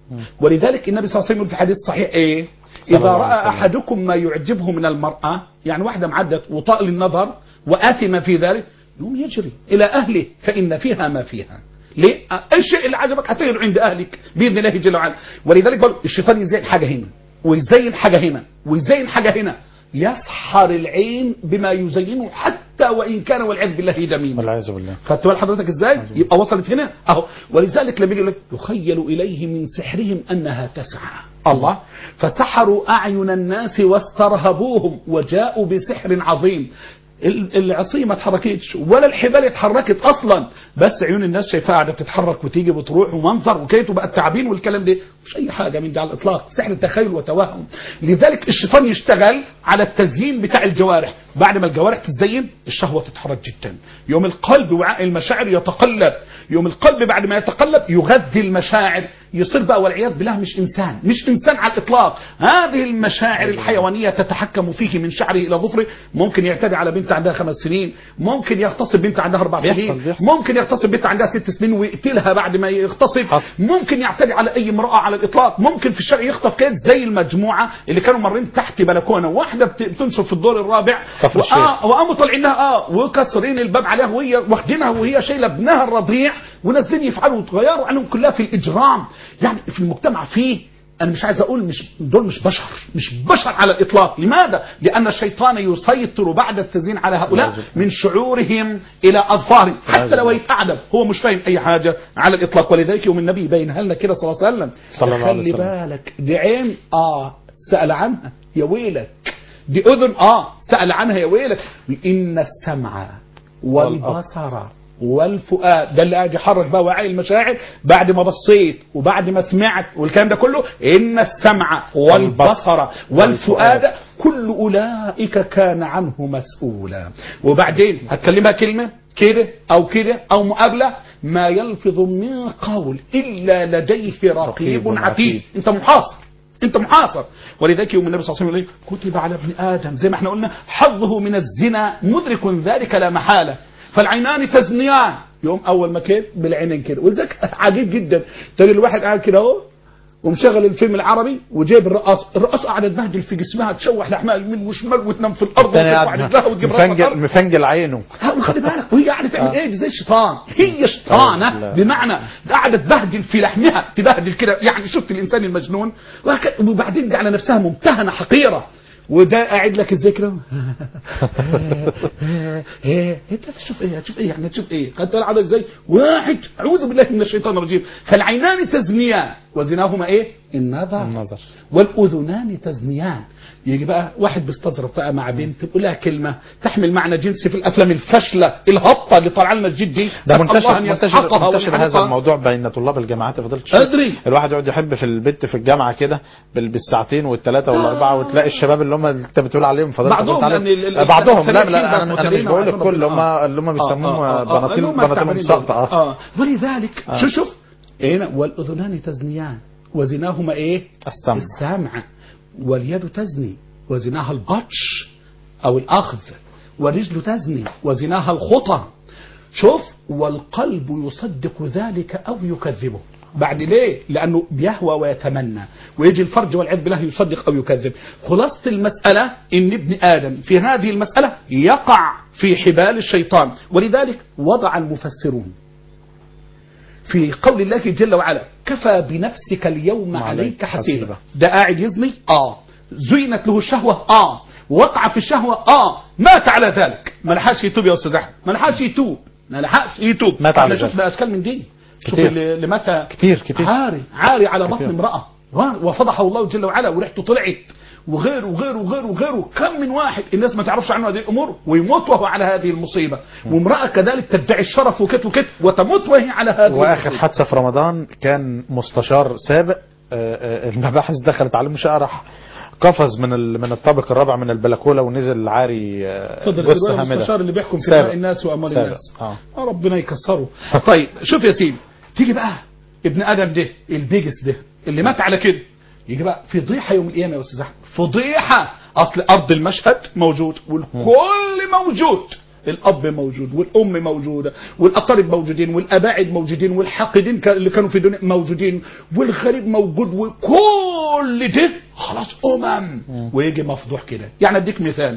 ولذلك النبي صلى الله عليه وسلم في الحديث الصحيح ايه؟ اذا رأى احدكم ما يعجبه من المرأة، يعني واحدة معدت وطال النظر وآثم في ذلك، يوم يجري الى اهله فان فيها ما فيها. ليه؟ الشيء اللي عجبك هتجد عند اهلك باذن الله جل وعلا. ولذلك بقول الشيطان يزين حاجة هنا ويزين حاجة هنا ويزين حاجة هنا، يسحر العين بما يزينه حتى وإن كان والعياذ بالله دميما. والعياذ بالله. خدت بال حضرتك ازاي؟ يبقى وصلت هنا اهو. ولذلك لما يقول لك يخيل إليه من سحرهم أنها تسعى. الله، فسحروا أعين الناس واسترهبوهم وجاءوا بسحر عظيم. العصي ما اتحركتش ولا الحبال اتحركت اصلا، بس عيون الناس شايفاها قاعده بتتحرك وتيجي وتروح ومنظر وكيت وبقى التعابين والكلام ده، مش اي حاجه من ده على الاطلاق، سحر تخيل وتوهم. لذلك الشيطان يشتغل على التزيين بتاع الجوارح، بعد ما الجوارح تتزين الشهوه تتحرك جدا، يوم القلب وعاء المشاعر يتقلب، يوم القلب بعد ما يتقلب يغذي المشاعر، يصير بقى والعياذ بالله مش انسان على الاطلاق. هذه المشاعر الحيوانيه تتحكم فيه من شعره الى ظفره. ممكن يعتدي على بنت عندها 5 سنين، ممكن يغتصب بنت عندها 4 سنين، ممكن يغتصب بنت عندها 6 سنين ويقتلها بعد ما يغتصب، ممكن يعتدي على اي امراه على الاطلاق، ممكن في الشارع يخطف كده زي المجموعه اللي كانوا مرين تحت بلكونه، واحده بتنشر في الدور الرابع وقاموا طالعين لها وكسرين الباب عليها وهي واخدينها وهي شايله ابنها الرضيع ونازلين يفعلوا وتغيروا عنهم كلها في الاجرام. يعني في المجتمع فيه، انا مش عايز اقول دول مش بشر على الاطلاق. لماذا؟ لان الشيطان يسيطر بعد التزيين على هؤلاء من شعورهم الى اظفارهم، حتى لو يتأعدب هو مش فاهم اي حاجه على الاطلاق. ولذلك يوم النبي يبينها لنا كده صلى الله عليه وسلم، خلي بالك دي عين سأل عنها يا ويلك، دي اذن سأل عنها يا ويلك، ان السمع والبصر والفؤاد، ده اللي قاعد يحرك بقى وعي المشاعر بعد ما بصيت وبعد ما سمعت والكلام ده كله. ان السمع والبصر والفؤاد كل اولئك كان عنه مسؤولا. وبعدين هتكلمها كلمه كده او مقابله، ما يلفظ من قول الا لديه رقيب عتيد. انت محاصر. ولذلك يوم النبي صلى الله عليه وسلم يقول كتب على ابن ادم، زي ما احنا قلنا، حظه من الزنا مدرك ذلك لا محاله، فالعينان تزنيان. يوم اول ما كده بالعينين كده. ولذلك عجيب جدا تلاقي الواحد قاعد كده اهو ومشغل الفيلم العربي وجايب الرقاصه قاعده تبهدل في جسمها، تشوح لحمها يمين وشمال وتنام في الارض وتجيب مفنجل عينه. خلي بالك وهي قاعده تعمل ايه؟ زي الشيطان، هي شيطانه بمعنى قاعده تبهدل في لحمها، تبهدل كده. يعني شفت الانسان المجنون وبعدين دي على نفسها ممتهنه حقيره، وده قاعد لك الذكر انت تشوف ايه يعني تشوف ايه قد العدد ازاي واحد. اعوذ بالله من الشيطان الرجيم. فالعينان تزنيان وزناهما ايه؟ النظر. والاذنان تزنيان. يجي بقى واحد بيستظرف بقى مع بنت تقول لها كلمه تحمل معنى جنسي في الافلام الفاشله الهبطه اللي طالعه لنا الجدي. ده منتشر هذا الموضوع بين طلاب الجامعات. فضلت ادري الواحد يقعد يحب في البنت في الجامعه كده بالساعتين والثلاثه والاربعه، وتلاقي الشباب اللي هم انت بتقول عليهم بعضهم لا انا مش بقول الكل، اللي هم بيسموهم بناطيل ساقطه. ولذلك شوف هنا والاذنان تزنيان وزناهما ايه؟ السمع. واليد تزني وزناها البطش او الاخذ، والرجل تزني وزناها الخطى. شوف والقلب يصدق ذلك او يكذبه. بعد ليه؟ لانه بيهوى ويتمنى، ويجي الفرج والعياذ بالله يصدق او يكذب. خلاصة المسألة ان ابن ادم في هذه المسألة يقع في حبال الشيطان. ولذلك وضع المفسرون في قول الله جل وعلا كفى بنفسك اليوم عليك حسيبا. ده قاعد يزني زينت له الشهوة وقع في الشهوة مات على ذلك، ما لحقش يتوب يا استاذ احمد، ما لحقش يتوب مات على ذلك. شفنا اشكال من دي، شوف اللي مات كتير عاري على بطن امرأة وفضحه الله جل وعلا وريحته طلعت، وغيره كم من واحد الناس ما تعرفش عنه هذه الامور ويموت وهو على هذه المصيبه، وامراه كذلك تدعي الشرف وكت وتموت وهي على هذه. واخر حادثه في رمضان كان مستشار سابق المباحث دخلت عليه مش راح قفز من الطابق الرابع من البلكونه ونزل عاري جثه هامده. المستشار اللي بيحكم في دماء الناس واموال الناس ربنا يكسره. طيب شوف يا سيدي، تيجي بقى ابن ادم ده البيجس ده اللي مات على كده، يجي بقى فضيحه يوم القيامه يا استاذ احمد، فضيحه. اصل ارض المشهد موجود والكل موجود، الاب موجود والام موجوده والاقارب موجودين والاباعد موجودين والحاقدين اللي كانوا في الدنيا موجودين والغريب موجود، وكل ده خلاص ويجي مفضوح كده. يعني اديك مثال،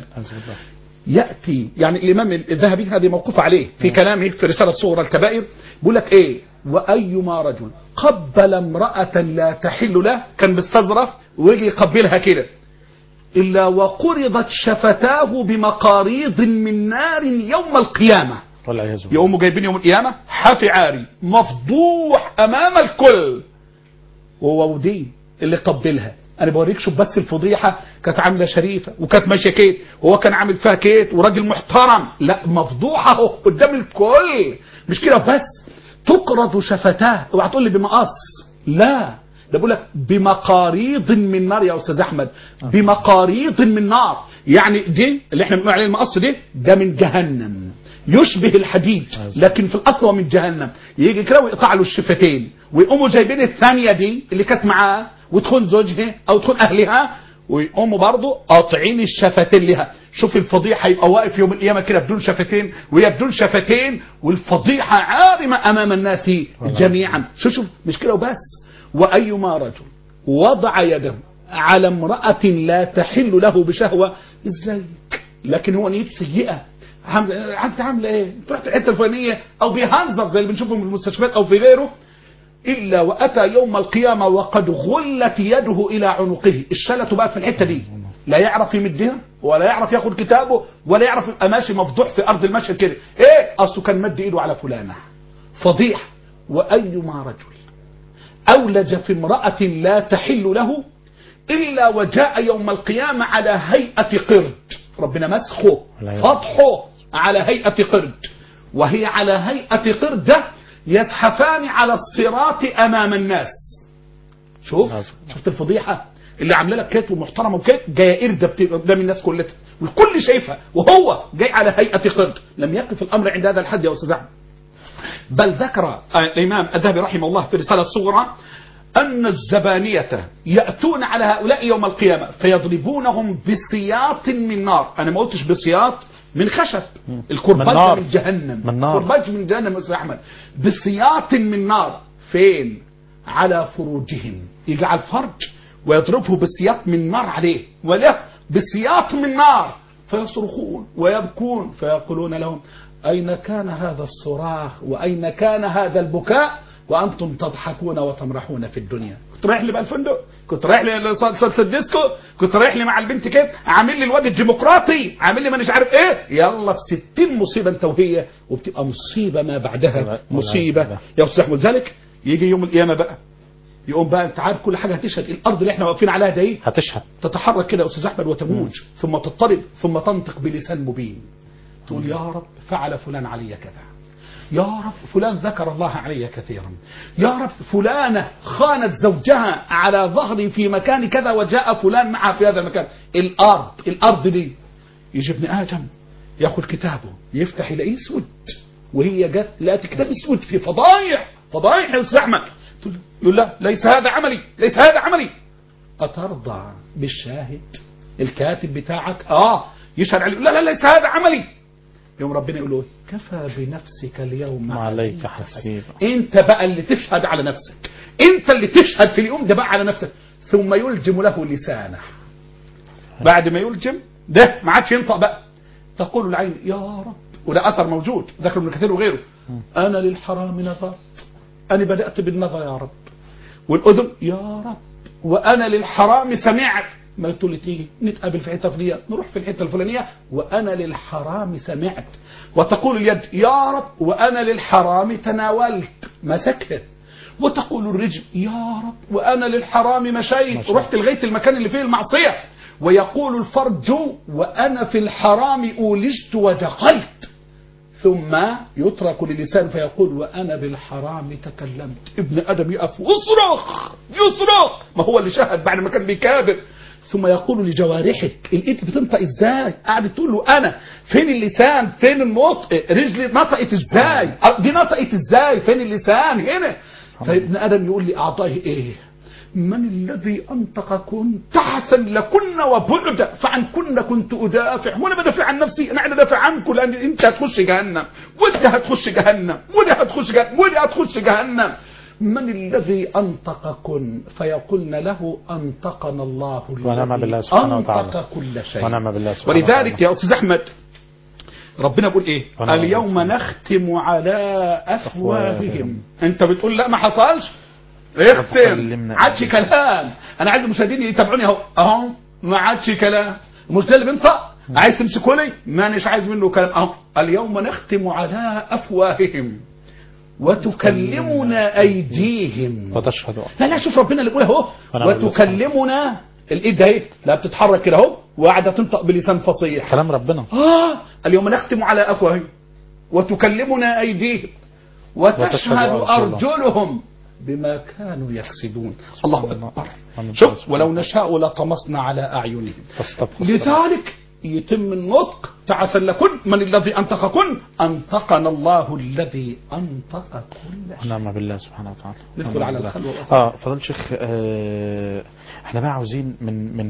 ياتي يعني الامام الذهبي هذه موقوف عليه في كلامه في رساله صغرى الكبائر، بيقول لك ايه؟ وايما رجل قبل امراه لا تحل له، كان بيستظرف ويجي يقبلها كده، الا وقرضت شفتاه بمقاريض من نار يوم القيامه. يقوموا جايبين يوم القيامه حافي عاري مفضوح امام الكل، وهو ودي اللي قبلها انا بوريك شوف بس الفضيحه كانت عامله شريفه وكانت ماشيه كيت وهو كان عامل فيها كيت وراجل محترم، لا مفضوحه اهو قدام الكل. مش كده بس، تقرض شفتاه. اوعى تقول لي بمقص، لا ده بقول لك بمقاريض من نار يا استاذ احمد، بمقاريض من نار. يعني دي اللي احنا بنقول عليه المقص ده من جهنم، يشبه الحديد لكن في الاصل هو من جهنم. يجي كده ويقطع له الشفتين ويقوموا جايبين الثانيه دي اللي كانت معاه وتكون زوجها او تكون اهلها ويقوموا برضه قاطعين الشفتين لها. شوف الفضيحه، يبقى واقف يوم القيامه كده بدون شفتين وهي بدون شفتين، والفضيحه عارمه امام الناس جميعا. شوف مش كده وبس، وايما رجل وضع يده على امراه لا تحل له بشهوه، ازيك، لكن هو نيته سيئه. انت عامله ايه؟ انت رحت الحته الفلانيه، او بيهزر زي اللي بنشوفه في المستشفيات او في غيره، الا واتى يوم القيامه وقد غلت يده الى عنقه. الشلته بقى في الحته دي، لا يعرف يمدها ولا يعرف ياخد كتابه ولا يعرف يبقى ماشي مفضوح في ارض المشهد كده. ايه اصله كان مد ايده على فلانه، فضيح. وايما رجل اولج في امراه لا تحل له الا وجاء يوم القيامه على هيئه قرد، ربنا مسخه فضحه على هيئه قرد، وهي على هيئه قرده يزحفان على الصراط امام الناس. شفت الفضيحه اللي عامله لك كيت ومحترمه وكيت، جايه قرده قدام الناس كلها والكل شايفها، وهو جاي على هيئه قرد. لم يقف الامر عند هذا الحد يا استاذ احمد، بل ذكر الامام الذهبي رحمه الله في رساله صغرى ان الزبانيه ياتون على هؤلاء يوم القيامه فيضربونهم بسياط من نار. انا ما قلتش بسياط من خشب، الكرباج من جهنم، الكرباج من جهنم يا استاذ احمد، بسياط من نار. فين؟ على فروجهم، يجي على الفرج ويضربه بسياط من نار عليه، وله بسياط من نار، فيصرخون ويبكون فيقولون لهم اين كان هذا الصراخ واين كان هذا البكاء وانتم تضحكون وتمرحون في الدنيا؟ كنت رايح لي بقى الفندق، كنت رايح لي صاله الديسكو، كنت رايح لي مع البنت كده، عامل لي الواد الديمقراطي، عامل لي ما مش عارف ايه، يلا في 60 مصيبه انت وهي، وبتبقى مصيبه ما بعدها مصيبه يا استاذ احمد. ذلك يجي يوم القيامه بقى، يقوم بقى انت عارف كل حاجه هتشهد، الارض اللي احنا واقفين عليها دي هتشهد، تتحرك كده يا استاذ احمد وتموج، ثم تضطرب، ثم تنطق بلسان مبين، تقول يا رب فعل فلان علي كذا، يا رب فلان ذكر الله علي كثيرا، يا رب فلانة خانت زوجها على ظهري في مكان كذا وجاء فلان معها في هذا المكان. الأرض دي يجي ابن آدم ياخذ كتابه يفتح يلاقيه اسود، وهي جت لقت كتاب اسود في فضايح يا أستاذ أحمد، يقول لا ليس هذا عملي، ليس هذا عملي. أترضى بالشاهد الكاتب بتاعك يشهد عليه؟ لا ليس هذا عملي. يوم ربنا يقول له كفى بنفسك اليوم عليك حسيب. انت بقى اللي تشهد على نفسك، انت اللي تشهد في اليوم ده بقى على نفسك. ثم يلجم له لسانه، بعد ما يلجم ده ما عادش ينطق بقى، تقول العين يا رب، وده اثر موجود ذكر ابن كثير وغيره، انا للحرام نظرت، انا بدات بالنظر يا رب، والاذن يا رب، وانا للحرام سمعت، ما تقول لي تيجي نتقابل في الحته الفلانيه، نروح في الحته الفلانيه، وانا للحرام سمعت، وتقول اليد يا رب، وانا للحرام تناولت مسكت، وتقول الرجل يا رب، وانا للحرام مشيت رحت لغايه المكان اللي فيه المعصيه، ويقول الفرج وانا في الحرام اولجت ودخلت، ثم يترك للسان فيقول وانا بالحرام تكلمت. ابن ادم يقف ويصرخ، ما هو اللي شهد بعد ما كان بيكابر. ثم يقول لجوارحك، الايد بتنطق ازاي؟ قاعد تقول له انا، فين اللسان؟ فين النطق؟ رجلي نطقت ازاي؟ دي نطقت ازاي؟ فين اللسان هنا؟ فابن ادم يقول لي اعطائه ايه؟ من الذي انطقكن تحسا لكن وبعدا فعن كنت ادافع، وانا بدافع عن نفسي، انا قاعد ادافع عنكم، لان انت هتخش جهنم، وانت هتخش جهنم، وده هتخش جهنم، وده هتخش جهنم. من الذي أنطقكن؟ فيقولن له أنطقنا الله ونعم بالله سبحانه وتعالى، أنطق كل شيء. ونعم بالله سبحانه ولذلك يا أستاذ أحمد ربنا بيقول إيه؟ اليوم نختم على أفواههم. أنت بتقول لا ما حصلش، اختم، عادش كلام. أنا عايز المشاهدين يتابعوني أهو ما عادش كلام، مش ده اللي بينطق؟ عايز تمسكوا لي؟ مانيش عايز منه كلام. أهو اليوم نختم على أفواههم وتكلمنا أيديهم وتشهد لا شوف ربنا اللي بيقول اهو وتكلمنا الايد اهي لا بتتحرك كده اهو وقاعده تنطق بلسان فصيح كلام ربنا. اليوم نختم على افواههم وتكلمنا ايديهم وتشهد ارجلهم بما كانوا يكسبون. الله اكبر. شوف ولو نشاء لطمسنا على اعينهم لذلك يتم النطق تعسا لكن من الذي أنطقكن أنطقنا الله الذي أنطق كل شيء. نعم بالله سبحانه وتعالى. ندخل على الخلوة. فضل شيخ احنا بقى عاوزين من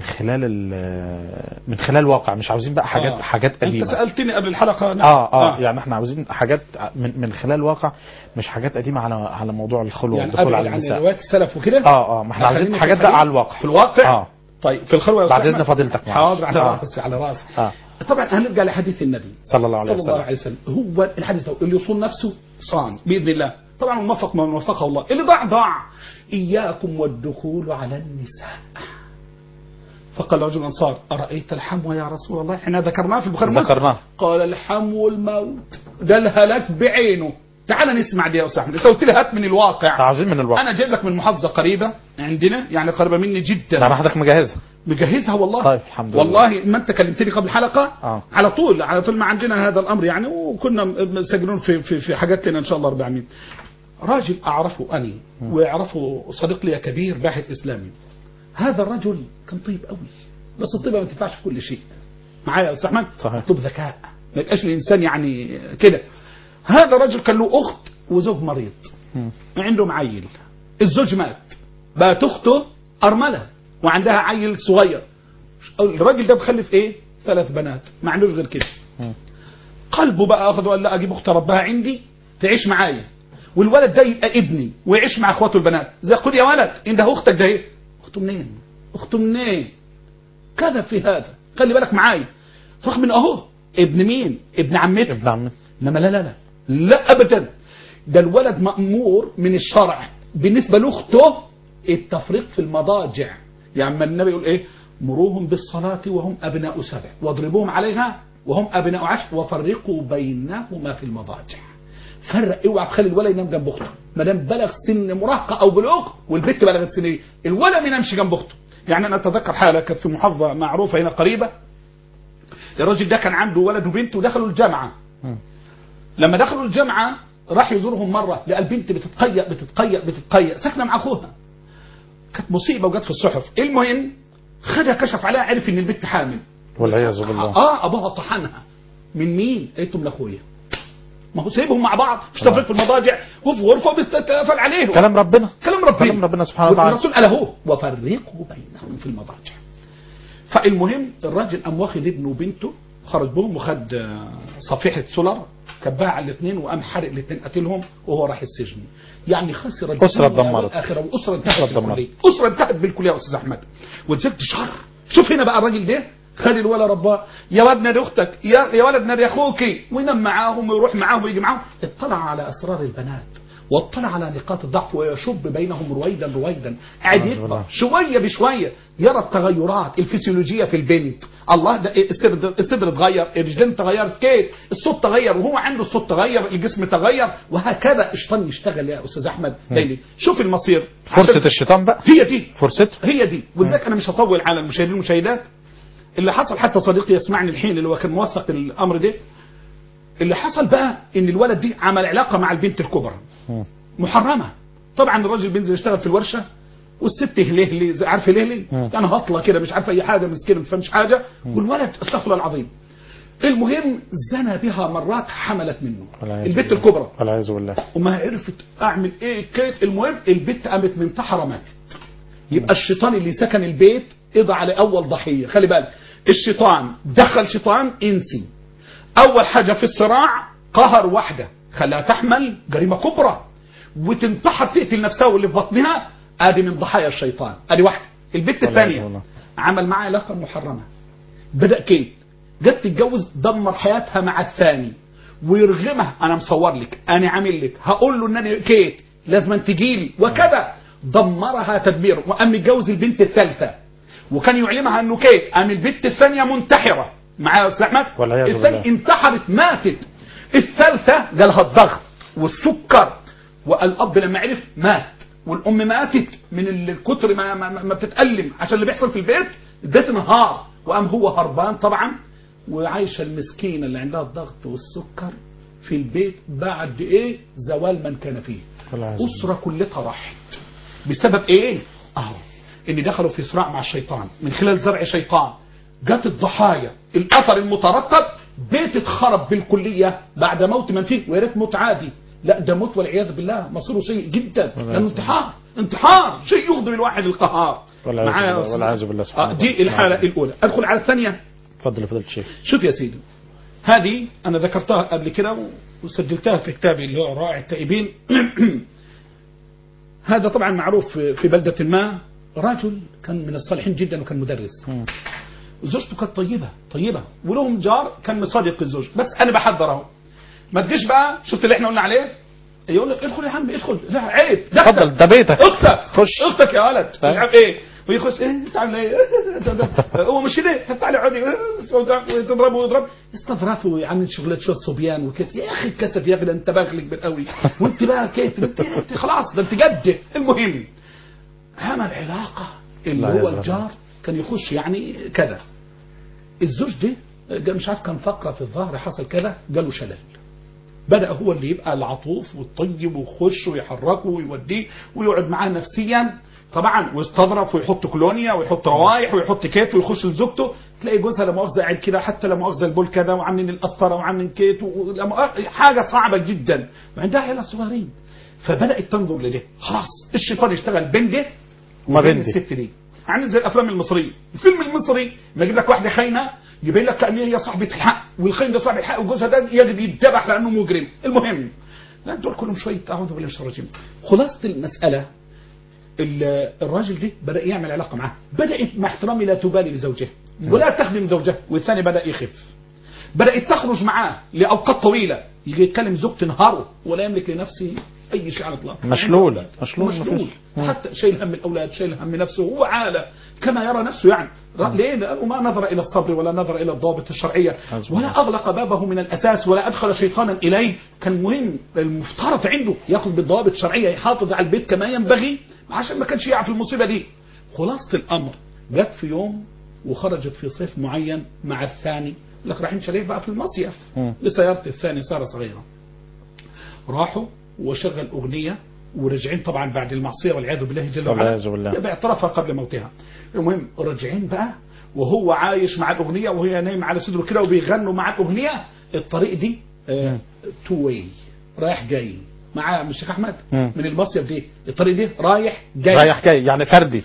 خلال الواقع، مش عاوزين بقى حاجات قديمة. انت سألتني قبل الحلقة. يعني احنا عاوزين حاجات من خلال الواقع، مش حاجات قديمة على موضوع الخلوة يعني والدخول على النساء. يعني روايات السلف وكده. ما احنا عاوزين حاجات بقى على الواقع. في الواقع. طيب في الخلوة بعد إذن فضيلتك. حاضر على راسي على راسي. طبعا هنرجع لحديث النبي صلى الله عليه وسلم. هو الحديث ده اللي يصون نفسه صان بإذن الله. طبعا موفق من وفقه الله. اللي ضاع إياكم والدخول على النساء. فقال رجل الأنصار أرأيت الحمو يا رسول الله؟ احنا ذكرناه في البخاري. ذكرناه. قال الحمو الموت، ده الهلاك بعينه. تعال نسمع دي يا أستاذ أحمد. أنت قلت لي هات من الواقع. عاوزين من الواقع. أنا جايب لك من محافظة قريبة عندنا، يعني قريبة مني جدا. ده حضرتك مجهزها والله. طيب الحمد لله. والله ما انت كلمتني قبل الحلقه. على طول ما عندنا هذا الامر يعني، وكنا مسجلون في حاجات لنا ان شاء الله 400. راجل اعرفه اني ويعرفه صديق لي كبير باحث اسلامي. هذا الرجل كان طيب قوي، بس الطيبه ما تنفعش في كل شيء. معايا يا استاذ احمد؟ طب ذكاء، ما يبقاش الانسان يعني كده. هذا الرجل كان له اخت وزوج مريض، عنده معيل. الزوج مات، بقت اخته ارمله وعندها عيل صغير. الراجل ده بخلف 3 بنات، ما عندوش غير كده. قلبه بقى اخذ وقال لا اجيب اخت ربها عندي تعيش معايا، والولد ده يبقى ابني ويعيش مع اخواته البنات. زي خد يا ولد انت اختك ده اخته منين كذا في هذا، خلي بالك معايا. رغم من ابن مين؟ ابن عمتي. انما لا ابدا، ده الولد مأمور من الشرع بالنسبه لاخته التفريق في المضاجع. يعني النبي يقول مروهم بالصلاة وهم أبناء 7 واضربوهم عليها وهم أبناء 10 وفرقوا بينهما في المضاجع. فرق، اوعى تخلي الولد ينام جنب اخته ما دام بلغ سن مراهقة او بلوغ، والبنت بلغت سن الولد ما ينامش جنب اخته. يعني انا اتذكر حالة كانت في محافظة معروفة هنا قريبة. الراجل ده كان عنده ولد وبنت ودخلوا الجامعة. لما دخلوا الجامعة راح يزورهم مرة، لقى البنت بتتقيأ ساكنة مع اخوها. كانت مصيبة وجت في الصحف. المهم خدها كشف عليها، عرف ان البنت حامل والعياذ بالله. ابوها طحنها. من مين؟ قلتم لاخويا. ما هو سايبهم مع بعض مش تفرق في المضاجع وفي غرفه بيستقفل عليهم. كلام ربنا سبحانه وتعالى. والرسول قال اهو وفرقوا بينهم في المضاجع. فالمهم الراجل قام واخد ابنه وبنته، خرج بهم وخد صفيحه سولر كبها على الاثنين وقام حرق الاثنين قتلهم وهو راح السجن. يعني خسر الاسره اتدمرت، والاسره انتهت بالكليه يا استاذ احمد. وزدت شر. شوف هنا بقى الراجل ده خد الولد رباه، يا ولد نادي اختك، يا ولد نادي اخوك، وينام معاهم ويروح معاهم ويجي معاهم. اطلع على اسرار البنات واطلع على نقاط الضعف ويشب بينهم رويدا قاعد يكبر شويه بشويه، يرى التغيرات الفسيولوجيه في البنت. الله ده الصدر اتغير، الرجلين تغيرت، كيف الصوت تغير وهو عنده الصوت تغير، الجسم تغير، وهكذا الشيطان يشتغل يا استاذ احمد ليلي. شوف المصير، فرصه الشيطان بقى هي دي فرصته، هي دي. ولذلك انا مش هطول على المشاهدين والمشاهدات. اللي حصل حتى صديقي يسمعني الحين اللي هو كان موثق الامر ده، اللي حصل بقى ان الولد دي عمل علاقه مع البنت الكبرى محرمه. طبعا الراجل بينزل يشتغل في الورشه والست هلهلي، عارف هلهلي يعني هطله كده مش عارفه اي حاجه، مسكينه ما تفهمش حاجه، والولد استغفر الله العظيم. المهم زنى بها مرات، حملت منه البنت الكبرى والعياذ بالله، وما عرفت اعمل كده. المهم البنت قامت منتحره ماتت. يبقى الشيطان اللي سكن البيت قضى على اول ضحيه. خلي بالك الشيطان دخل شيطان انسي. اول حاجه في الصراع قهر واحده خلاها تحمل جريمه كبرى وتنتحر تقتل نفسها واللي في بطنها، ادي من ضحايا الشيطان. ادي واحده. البنت الثانيه عمل معها علاقه محرمه، بدا كيد، جت تتجوز، دمر حياتها مع الثاني ويرغمها، انا مصور لك، انا عامل لك، هقول له ان انا كيد لازم تجي لي وكذا. دمرها تدمير. وقام متجوز البنت الثالثه وكان يعلمها انه كيد. قام البنت الثانيه منتحره معايا يا استاذ احمد، الثانيه انتحرت ماتت. الثالثه جالها الضغط والسكر والاب لما عرف مات، والام ماتت من الكتر ما بتتألم عشان اللي بيحصل في البيت انهار، وقام هو هربان طبعا. وعايشه المسكينه اللي عندها الضغط والسكر في البيت بعد ايه؟ زوال من كان فيه. اسره كلها راحت بسبب ايه؟ ان دخلوا في صراع مع الشيطان من خلال زرع شيطان. جت الضحايا، الاثر المترتب بيت اتخرب بالكليه بعد موت من فيه، ويا ريت موت عادي، لا ده موت والعياذ بالله مصيره سيء جدا، لانه انتحار شيء يغضب الواحد القهار. والعياذ بالله سبحانه دي الحاله الاولى. ادخل على الثانيه. اتفضل فضيلة الشيخ. شوف يا سيدي، هذه انا ذكرتها قبل كده وسجلتها في كتابي اللي هو راعي التائبين. هذا طبعا معروف في بلدة ما، رجل كان من الصالحين جدا وكان مدرس. زوجته كانت طيبة ولهم جار كان مصادق الزوج، بس انا بحذره ما تجيش بقى. شفت اللي احنا قلنا عليه؟ يقول لك ادخل يا عم ادخل، لا عيب، اتفضل ده بيتك، اختك يا ولد مش عارف ايه، ويخش ايه تعمل ايه هو مش ليه تعالى اقعدي وتضربه ويضرب استظرفوا يا عم شغلات شويه صبيان وكده. يا اخي الكسف يغلى، انت باغلق بالقوي وانت بقى كيف انت خلاص ده انت جد. المهم عمل علاقه اللي هو الجار كان يخش يعني كذا. الزوج ده مش عارف كان فقره في الظهر حصل كذا، جاله شلل. بدأ هو اللي يبقى العطوف والطيب ويخش ويحركه ويوديه ويقعد معاه نفسيا طبعا، ويستظرف ويحط كولونيا ويحط روايح ويحط كيت ويخش لزوجته. تلاقي جوزها لا مؤاخذه قاعد كده، حتى لا مؤاخذه البول كذا وعاملين القسطره وعاملين كيت حاجه صعبه جدا، وعندها عيال صغيرين. فبدأت تنظر لده، خلاص الشيطان يشتغل بين ده وما بين الست دي. عامل زي الافلام المصريه. الفيلم المصري ما يجيب لك واحده خاينه يبين لك كأن هي صاحبه الحق، والخاين ده صاحب الحق، وجوزها ده يجب يتذبح لانه مجرم. المهم لا دول كلهم شويه اعوذ بالله من الشيطان الرجيم. خلاصه المساله الراجل ده بدأ يعمل علاقه معاه، بدأت مع احترامي لا تبالي بزوجها ولا تخدم زوجها، والثاني بدأ يخف. بدأت تخرج معاه لأوقات طويلة، يجي يتكلم زوجته نهاره ولا يملك لنفسه أي شيء على الإطلاق. مشلول حتى شايل هم الأولاد، شايل هم نفسه، هو عالة كما يرى نفسه يعني. ليه؟ لأنه ما نظر إلى الصبر ولا نظر إلى الضوابط الشرعية، ولا أغلق بابه من الأساس ولا أدخل شيطانا إليه. كان مهم المفترض عنده يأخذ بالضوابط الشرعية، يحافظ على البيت كما ينبغي عشان ما كانش يقع في المصيبة دي. خلاصة الأمر جت في يوم وخرجت في صيف معين مع الثاني، لك رايحين شاليه بقى في المصيف لسيارة الثاني سارة صغيرة. راحوا وشغل أغنية ورجعين طبعا بعد المعصية والعياذ بالله جل وعلا باعترافها قبل موتها. المهم رجعين بقى وهو عايش مع الأغنية وهي نايم على صدره كده وبيغنوا مع الأغنية. الطريق دي تو واي رايح جاي مع الشيخ أحمد من المصيف دي. الطريق دي رايح جاي يعني فردي.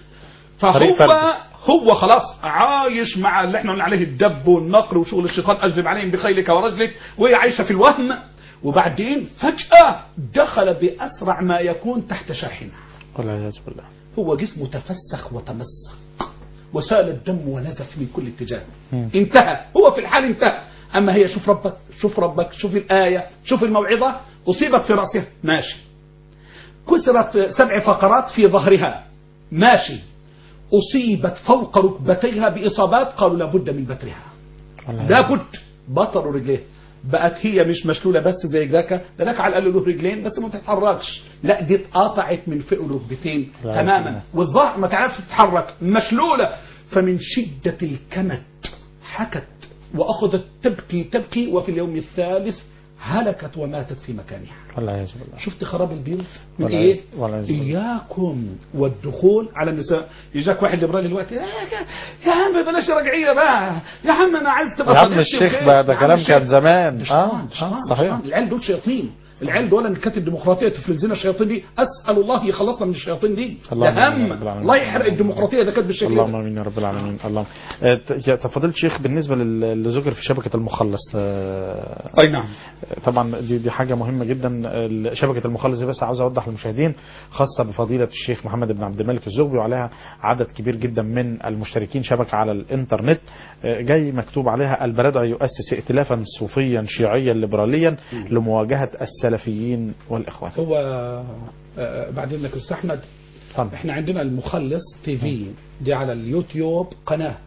هو خلاص عايش مع اللي احنا قلنا عليه الدب والنقر وشغل الشيطان، أجلب عليهم بخيلك ورجلك، وهي عايشة في الوهم. وبعدين فجأة دخل بأسرع ما يكون تحت شاحنة. والعياذ بالله. هو جسمه تفسخ وتمسخ وسال الدم ونزف من كل اتجاه. انتهى هو في الحال انتهى. أما هي شوف ربك شوف ربك، شوف الآية شوف الموعظة. أصيبت في رأسها ماشي، كسرت 7 فقرات في ظهرها ماشي، أصيبت فوق ركبتيها بإصابات قالوا لابد من بترها، لابد بطروا رجليه. بقت هي مش مشلولة بس زي ذاك، ده على الأقل له رجلين بس ما تتحركش، لا دي اتقاطعت من فوق الركبتين تماما، والظهر ما تعرفش تتحرك مشلولة. فمن شدة الكمد حكت وأخذت تبكي وفي اليوم الثالث هلكت وماتت في مكانها. والعياذ بالله. شفت خراب البيوت من ايه؟ اياكم والدخول على النساء. يجاك واحد ليبرالي دلوقتي يا عم بلاش رجعيه بقى، يا عم انا عايز تبقى يا عم الشيخ بقى ده كلام كان زمان. صحيح. العيال دول شياطين، العيال دول اللي كانت الديمقراطيه تفرز لنا الشياطين دي. اسال الله يخلصنا من الشياطين دي. الله يحرق الديمقراطيه اذا كانت بالشكل ده. اللهم امين يا رب العالمين. اللهم. تفضلت شيخ بالنسبه اللي ذكر في شبكه المخلص. اي نعم. طبعا دي حاجه مهمه جدا. شبكه المخلص دي بس عاوز اوضح للمشاهدين خاصه بفضيله الشيخ محمد بن عبد الملك الزغبي، وعليها عدد كبير جدا من المشتركين، شبكه على الانترنت جاي مكتوب عليها البرادعي يؤسس ائتلافا صوفيا شيعيا ليبراليا لمواجهه السلفيين والاخوان. هو بعدين لك استاذ احمد، احنا عندنا المخلص تي في دي على اليوتيوب قناه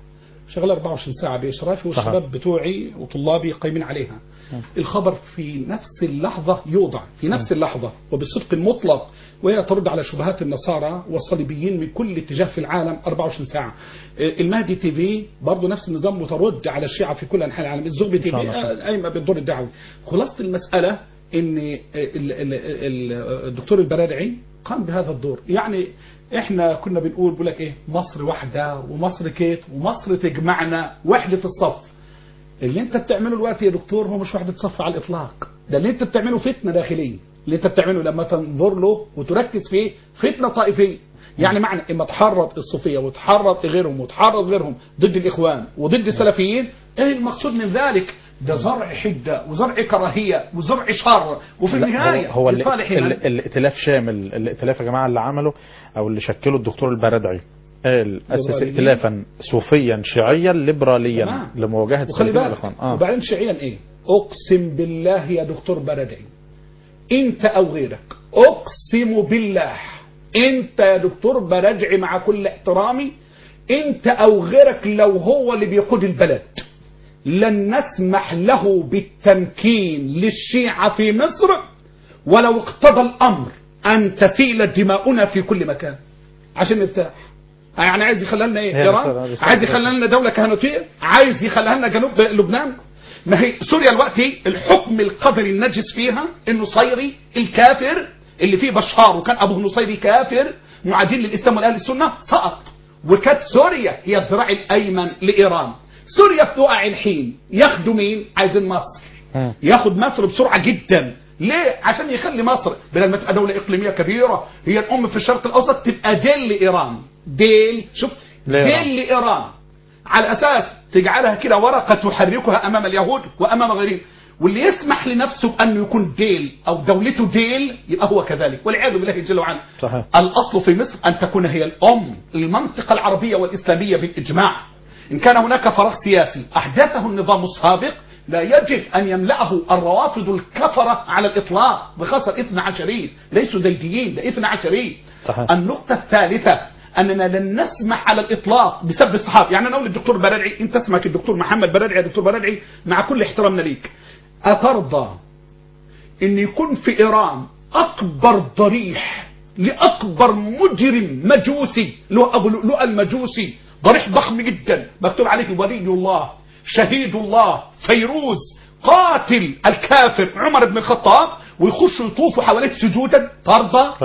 شغال 24 ساعة بإشرافي، والشباب بتوعي وطلابي قايمين عليها. الخبر في نفس اللحظة يوضع في نفس اللحظة وبصدق المطلق، وهي ترد على شبهات النصارى والصليبيين من كل اتجاه في العالم 24 ساعة. المهدي تي في برضه نفس النظام، وترد على الشيعة في كل أنحاء العالم. الزغبي تي في قايمة بالدور الدعوي. خلاصة المسألة ان الدكتور البرادعي قام بهذا الدور. يعني احنا كنا بقول لك ايه، مصر واحدة ومصر كيت ومصر تجمعنا وحدة الصف. اللي انت بتعمله دلوقتي يا دكتور هو مش وحدة صف على الاطلاق، ده اللي انت بتعمله فتنة داخلية. اللي انت بتعمله لما تنظر له وتركز فيه فتنة طائفية. يعني معنى اما تحرض الصوفية وتحرض غيرهم وتحرض غيرهم ضد الاخوان وضد السلفيين، ايه المقصود من ذلك؟ ده زرع حدة وزرع كراهية وزرع شر، وفي النهاية هو الائتلاف شامل. الائتلاف يا جماعة اللي عمله او اللي شكله الدكتور البرادعي قال أسس ائتلافا صوفيا شيعيا ليبراليا لمواجهة السلفيين والإخوان. وبعدين شيعيا ايه؟ اقسم بالله يا دكتور برادعي انت او غيرك، اقسم بالله انت يا دكتور برادعي مع كل احترامي، انت او غيرك لو هو اللي بيقود البلد لن نسمح له بالتمكين للشيعة في مصر ولو اقتضى الأمر أن تسيل دماؤنا في كل مكان عشان نرتاح. يعني عايز يخلي لنا ايه؟ إيران؟ عايز يخلي لنا دولة كهنوتية؟ عايز يخلي لنا جنوب لبنان؟ ما هي سوريا دلوقتي الحكم القدري النجس فيها النصيري الكافر اللي فيه بشار وكان أبوه نصيري كافر معادين للإسلام والأهل السنة سقط، وكانت سوريا هي الذراع الأيمن لإيران. سوريا بتوقع الحين، ياخدوا مين؟ عايزين مصر. ياخد مصر بسرعة جدا. ليه؟ عشان يخلي مصر بدل ما تبقى دولة إقليمية كبيرة هي الأم في الشرق الأوسط، تبقى ديل لإيران. ديل، شوف، ديل لإيران، على أساس تجعلها كده ورقة تحركها أمام اليهود وأمام غيرهم. واللي يسمح لنفسه بأنه يكون ديل أو دولته ديل يبقى هو كذلك، والعياذ بالله جل وعلا. صحيح. الأصل في مصر أن تكون هي الأم المنطقة العربية والإسلامية بالإجماع. إن كان هناك فراغ سياسي أحدثه النظام السابق لا يجب أن يملأه الروافض الكفرة على الإطلاق، بخاصة الاثنى عشريين، ليسوا زيديين، ده اثنى عشريين. النقطة الثالثة أننا لن نسمح على الإطلاق بسب الصحابة. يعني أنا أقول للدكتور برادعي، أنت اسمك الدكتور محمد برادعي، يا دكتور برادعي مع كل احترامنا ليك، أترضى أن يكون في إيران أكبر ضريح لأكبر مجرم مجوسي اللي هو أبو لؤلؤ المجوسي، ضريح ضخم جدا مكتوب عليه ولي الله شهيد الله فيروز قاتل الكافر عمر بن الخطاب، ويخشوا يطوفوا حواليك سجودا؟ ترضى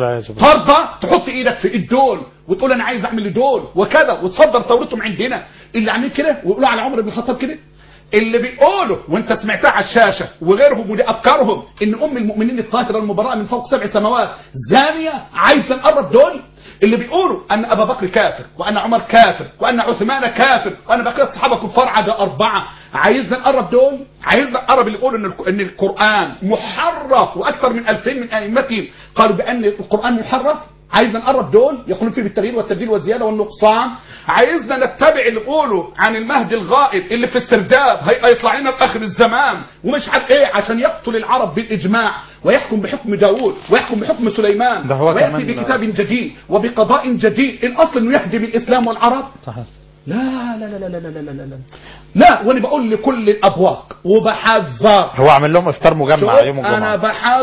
تحط ايدك في الدول وتقول انا عايز اعمل دول وكذا وتصدر ثورتهم عندنا؟ اللي عاملين كده ويقولوا على عمر بن الخطاب كده، اللي بيقولوا وانت سمعتها على الشاشه وغيرهم ودي افكارهم ان ام المؤمنين الطاهره المبرأه من فوق 7 سماوات زانيه، عايز نقرب دول؟ اللي بيقولوا ان ابا بكر كافر وان عمر كافر وان عثمان كافر وان بقيه الصحابه كفار عدا 4، عايزنا نقرب دول؟ عايزنا نقرب اللي بيقولوا ان القران محرف واكثر من 2000 من ائمتهم قالوا بان القران محرف؟ عايزنا نقرب دول يقولون فيه بالتغيير والتبديل والزياده والنقصان؟ عايزنا نتبع اللي بيقولوا عن المهدي الغائب اللي في السرداب هيطلع لنا في اخر الزمان ومش عارف ايه عشان يقتل العرب بالاجماع ويحكم بحكم داوود ويحكم بحكم سليمان وياتي بكتاب جديد وبقضاء جديد، الاصل انه يهدم الاسلام والعرب. صحيح. لا لا لا لا لا لا لا لا لا. وانا بقول لكل الابواق وبحذر، هو عامل لهم افطار مجمع يوم الجمعه. انا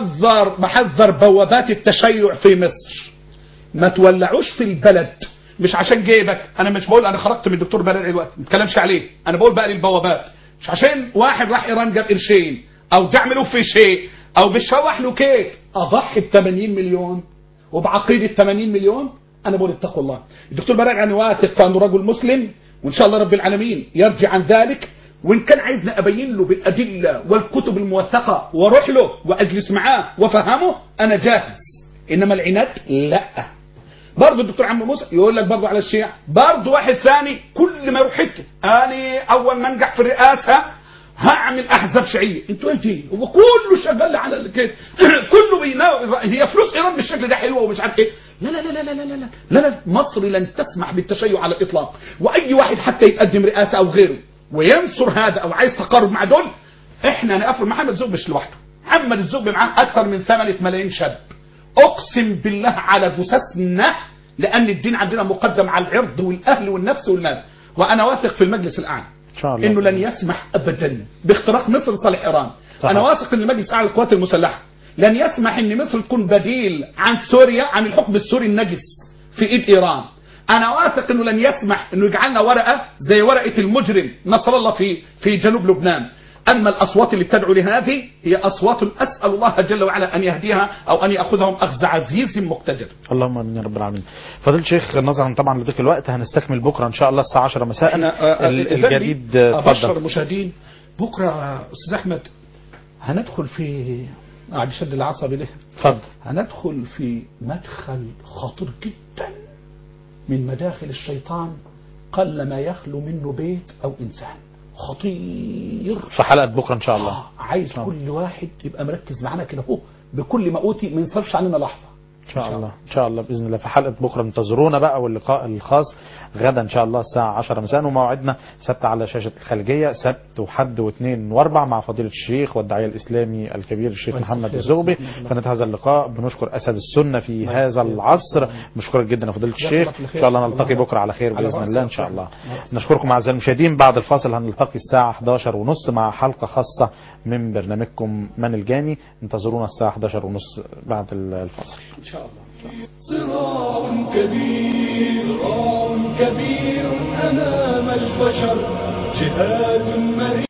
بحذر بوابات التشيع في مصر، ما تولعوش في البلد مش عشان جيبك. انا مش بقول انا خرجت من الدكتور برادعي الوقت ما اتكلمش عليه، انا بقول بقى للبوابات مش عشان واحد راح ايران جاب قرشين او تعملوا في شيء او بتشوح له كيك اضحي ب 80 مليون وبعقيده 80 مليون. انا بقول اتقوا الله. الدكتور برادعي انا واثق في انه رجل مسلم وان شاء الله رب العالمين يرجع عن ذلك، وان كان عايزني ابين له بالادله والكتب الموثقه واروح له واجلس معاه وافهمه انا جاهز، انما العناد لا. برضه الدكتور عمرو موسى يقول لك برضه على الشيعة، برضه واحد ثاني كل ما يروح حته انا اول ما انجح في الرئاسه هعمل احزاب شيعيه. انتوا ايه دي؟ هو كله شغال على كده كله بيناوي هي فلوس ايران بالشكل ده حلوه ومش عارف ايه. لا لا لا لا لا لا لا لا، مصر لن تسمح بالتشيع على الاطلاق، واي واحد حتى يتقدم رئاسه او غيره وينصر هذا او عايز تقارب مع دول، احنا نقفل. محمد الزغبي مش لوحده، محمد الزغبي معاه اكثر من 8 ملايين شاب، اقسم بالله على جثثنا، لان الدين عندنا مقدم على العرض والاهل والنفس والمال. وانا واثق في المجلس الاعلى ان شاء الله انه لن يسمح ابدا باختراق مصر لصالح ايران. صحيح. انا واثق ان المجلس الاعلى للقوات المسلحه لن يسمح ان مصر تكون بديل عن سوريا، عن الحكم السوري النجس في ايد ايران. انا واثق انه لن يسمح انه يجعلنا ورقه زي ورقه المجرم نصر الله في جنوب لبنان. اما الاصوات اللي بتدعو لهذه هي اصوات اسال الله جل وعلا ان يهديها او ان ياخذهم اخذ عزيز مقتدر. اللهم امين يا رب العالمين. فضيلة الشيخ نظرا طبعا لضيق الوقت هنستكمل بكره ان شاء الله الساعه 10 مساء. الجديد ابشر المشاهدين بكره استاذ احمد هندخل في قاعد يشد العصبي ليه؟ اتفضل. هندخل في مدخل خطير جدا من مداخل الشيطان قل ما يخلو منه بيت او انسان. خطير في حلقه بكره ان شاء الله. عايز كل واحد يبقى مركز معانا كده اهو بكل ما اوتي، ما ينصرفش عننا لحظه. ان شاء الله ان شاء الله باذن الله في حلقه بكره انتظرونا بقى، واللقاء الخاص غدا ان شاء الله الساعه 10 مساء، وموعدنا سبت على شاشه الخليجيه، سبت وحد واثنين واربع مع فضيله الشيخ والداعيه الاسلامي الكبير الشيخ محمد الزغبي. فنت هذا اللقاء بنشكر اسد السنه في هذا العصر، بنشكرك جدا يا فضيله الشيخ. ان شاء الله نلتقي بكره على خير باذن الله ان شاء الله. نشكركم اعزائي المشاهدين. بعد الفاصل هنلتقي الساعه 11:30 مع حلقه خاصه من برنامجكم من الجاني. انتظرونا الساعه 11:30 بعد الفاصل ان شاء الله. صراع كبير أمام البشر، جهاد مريض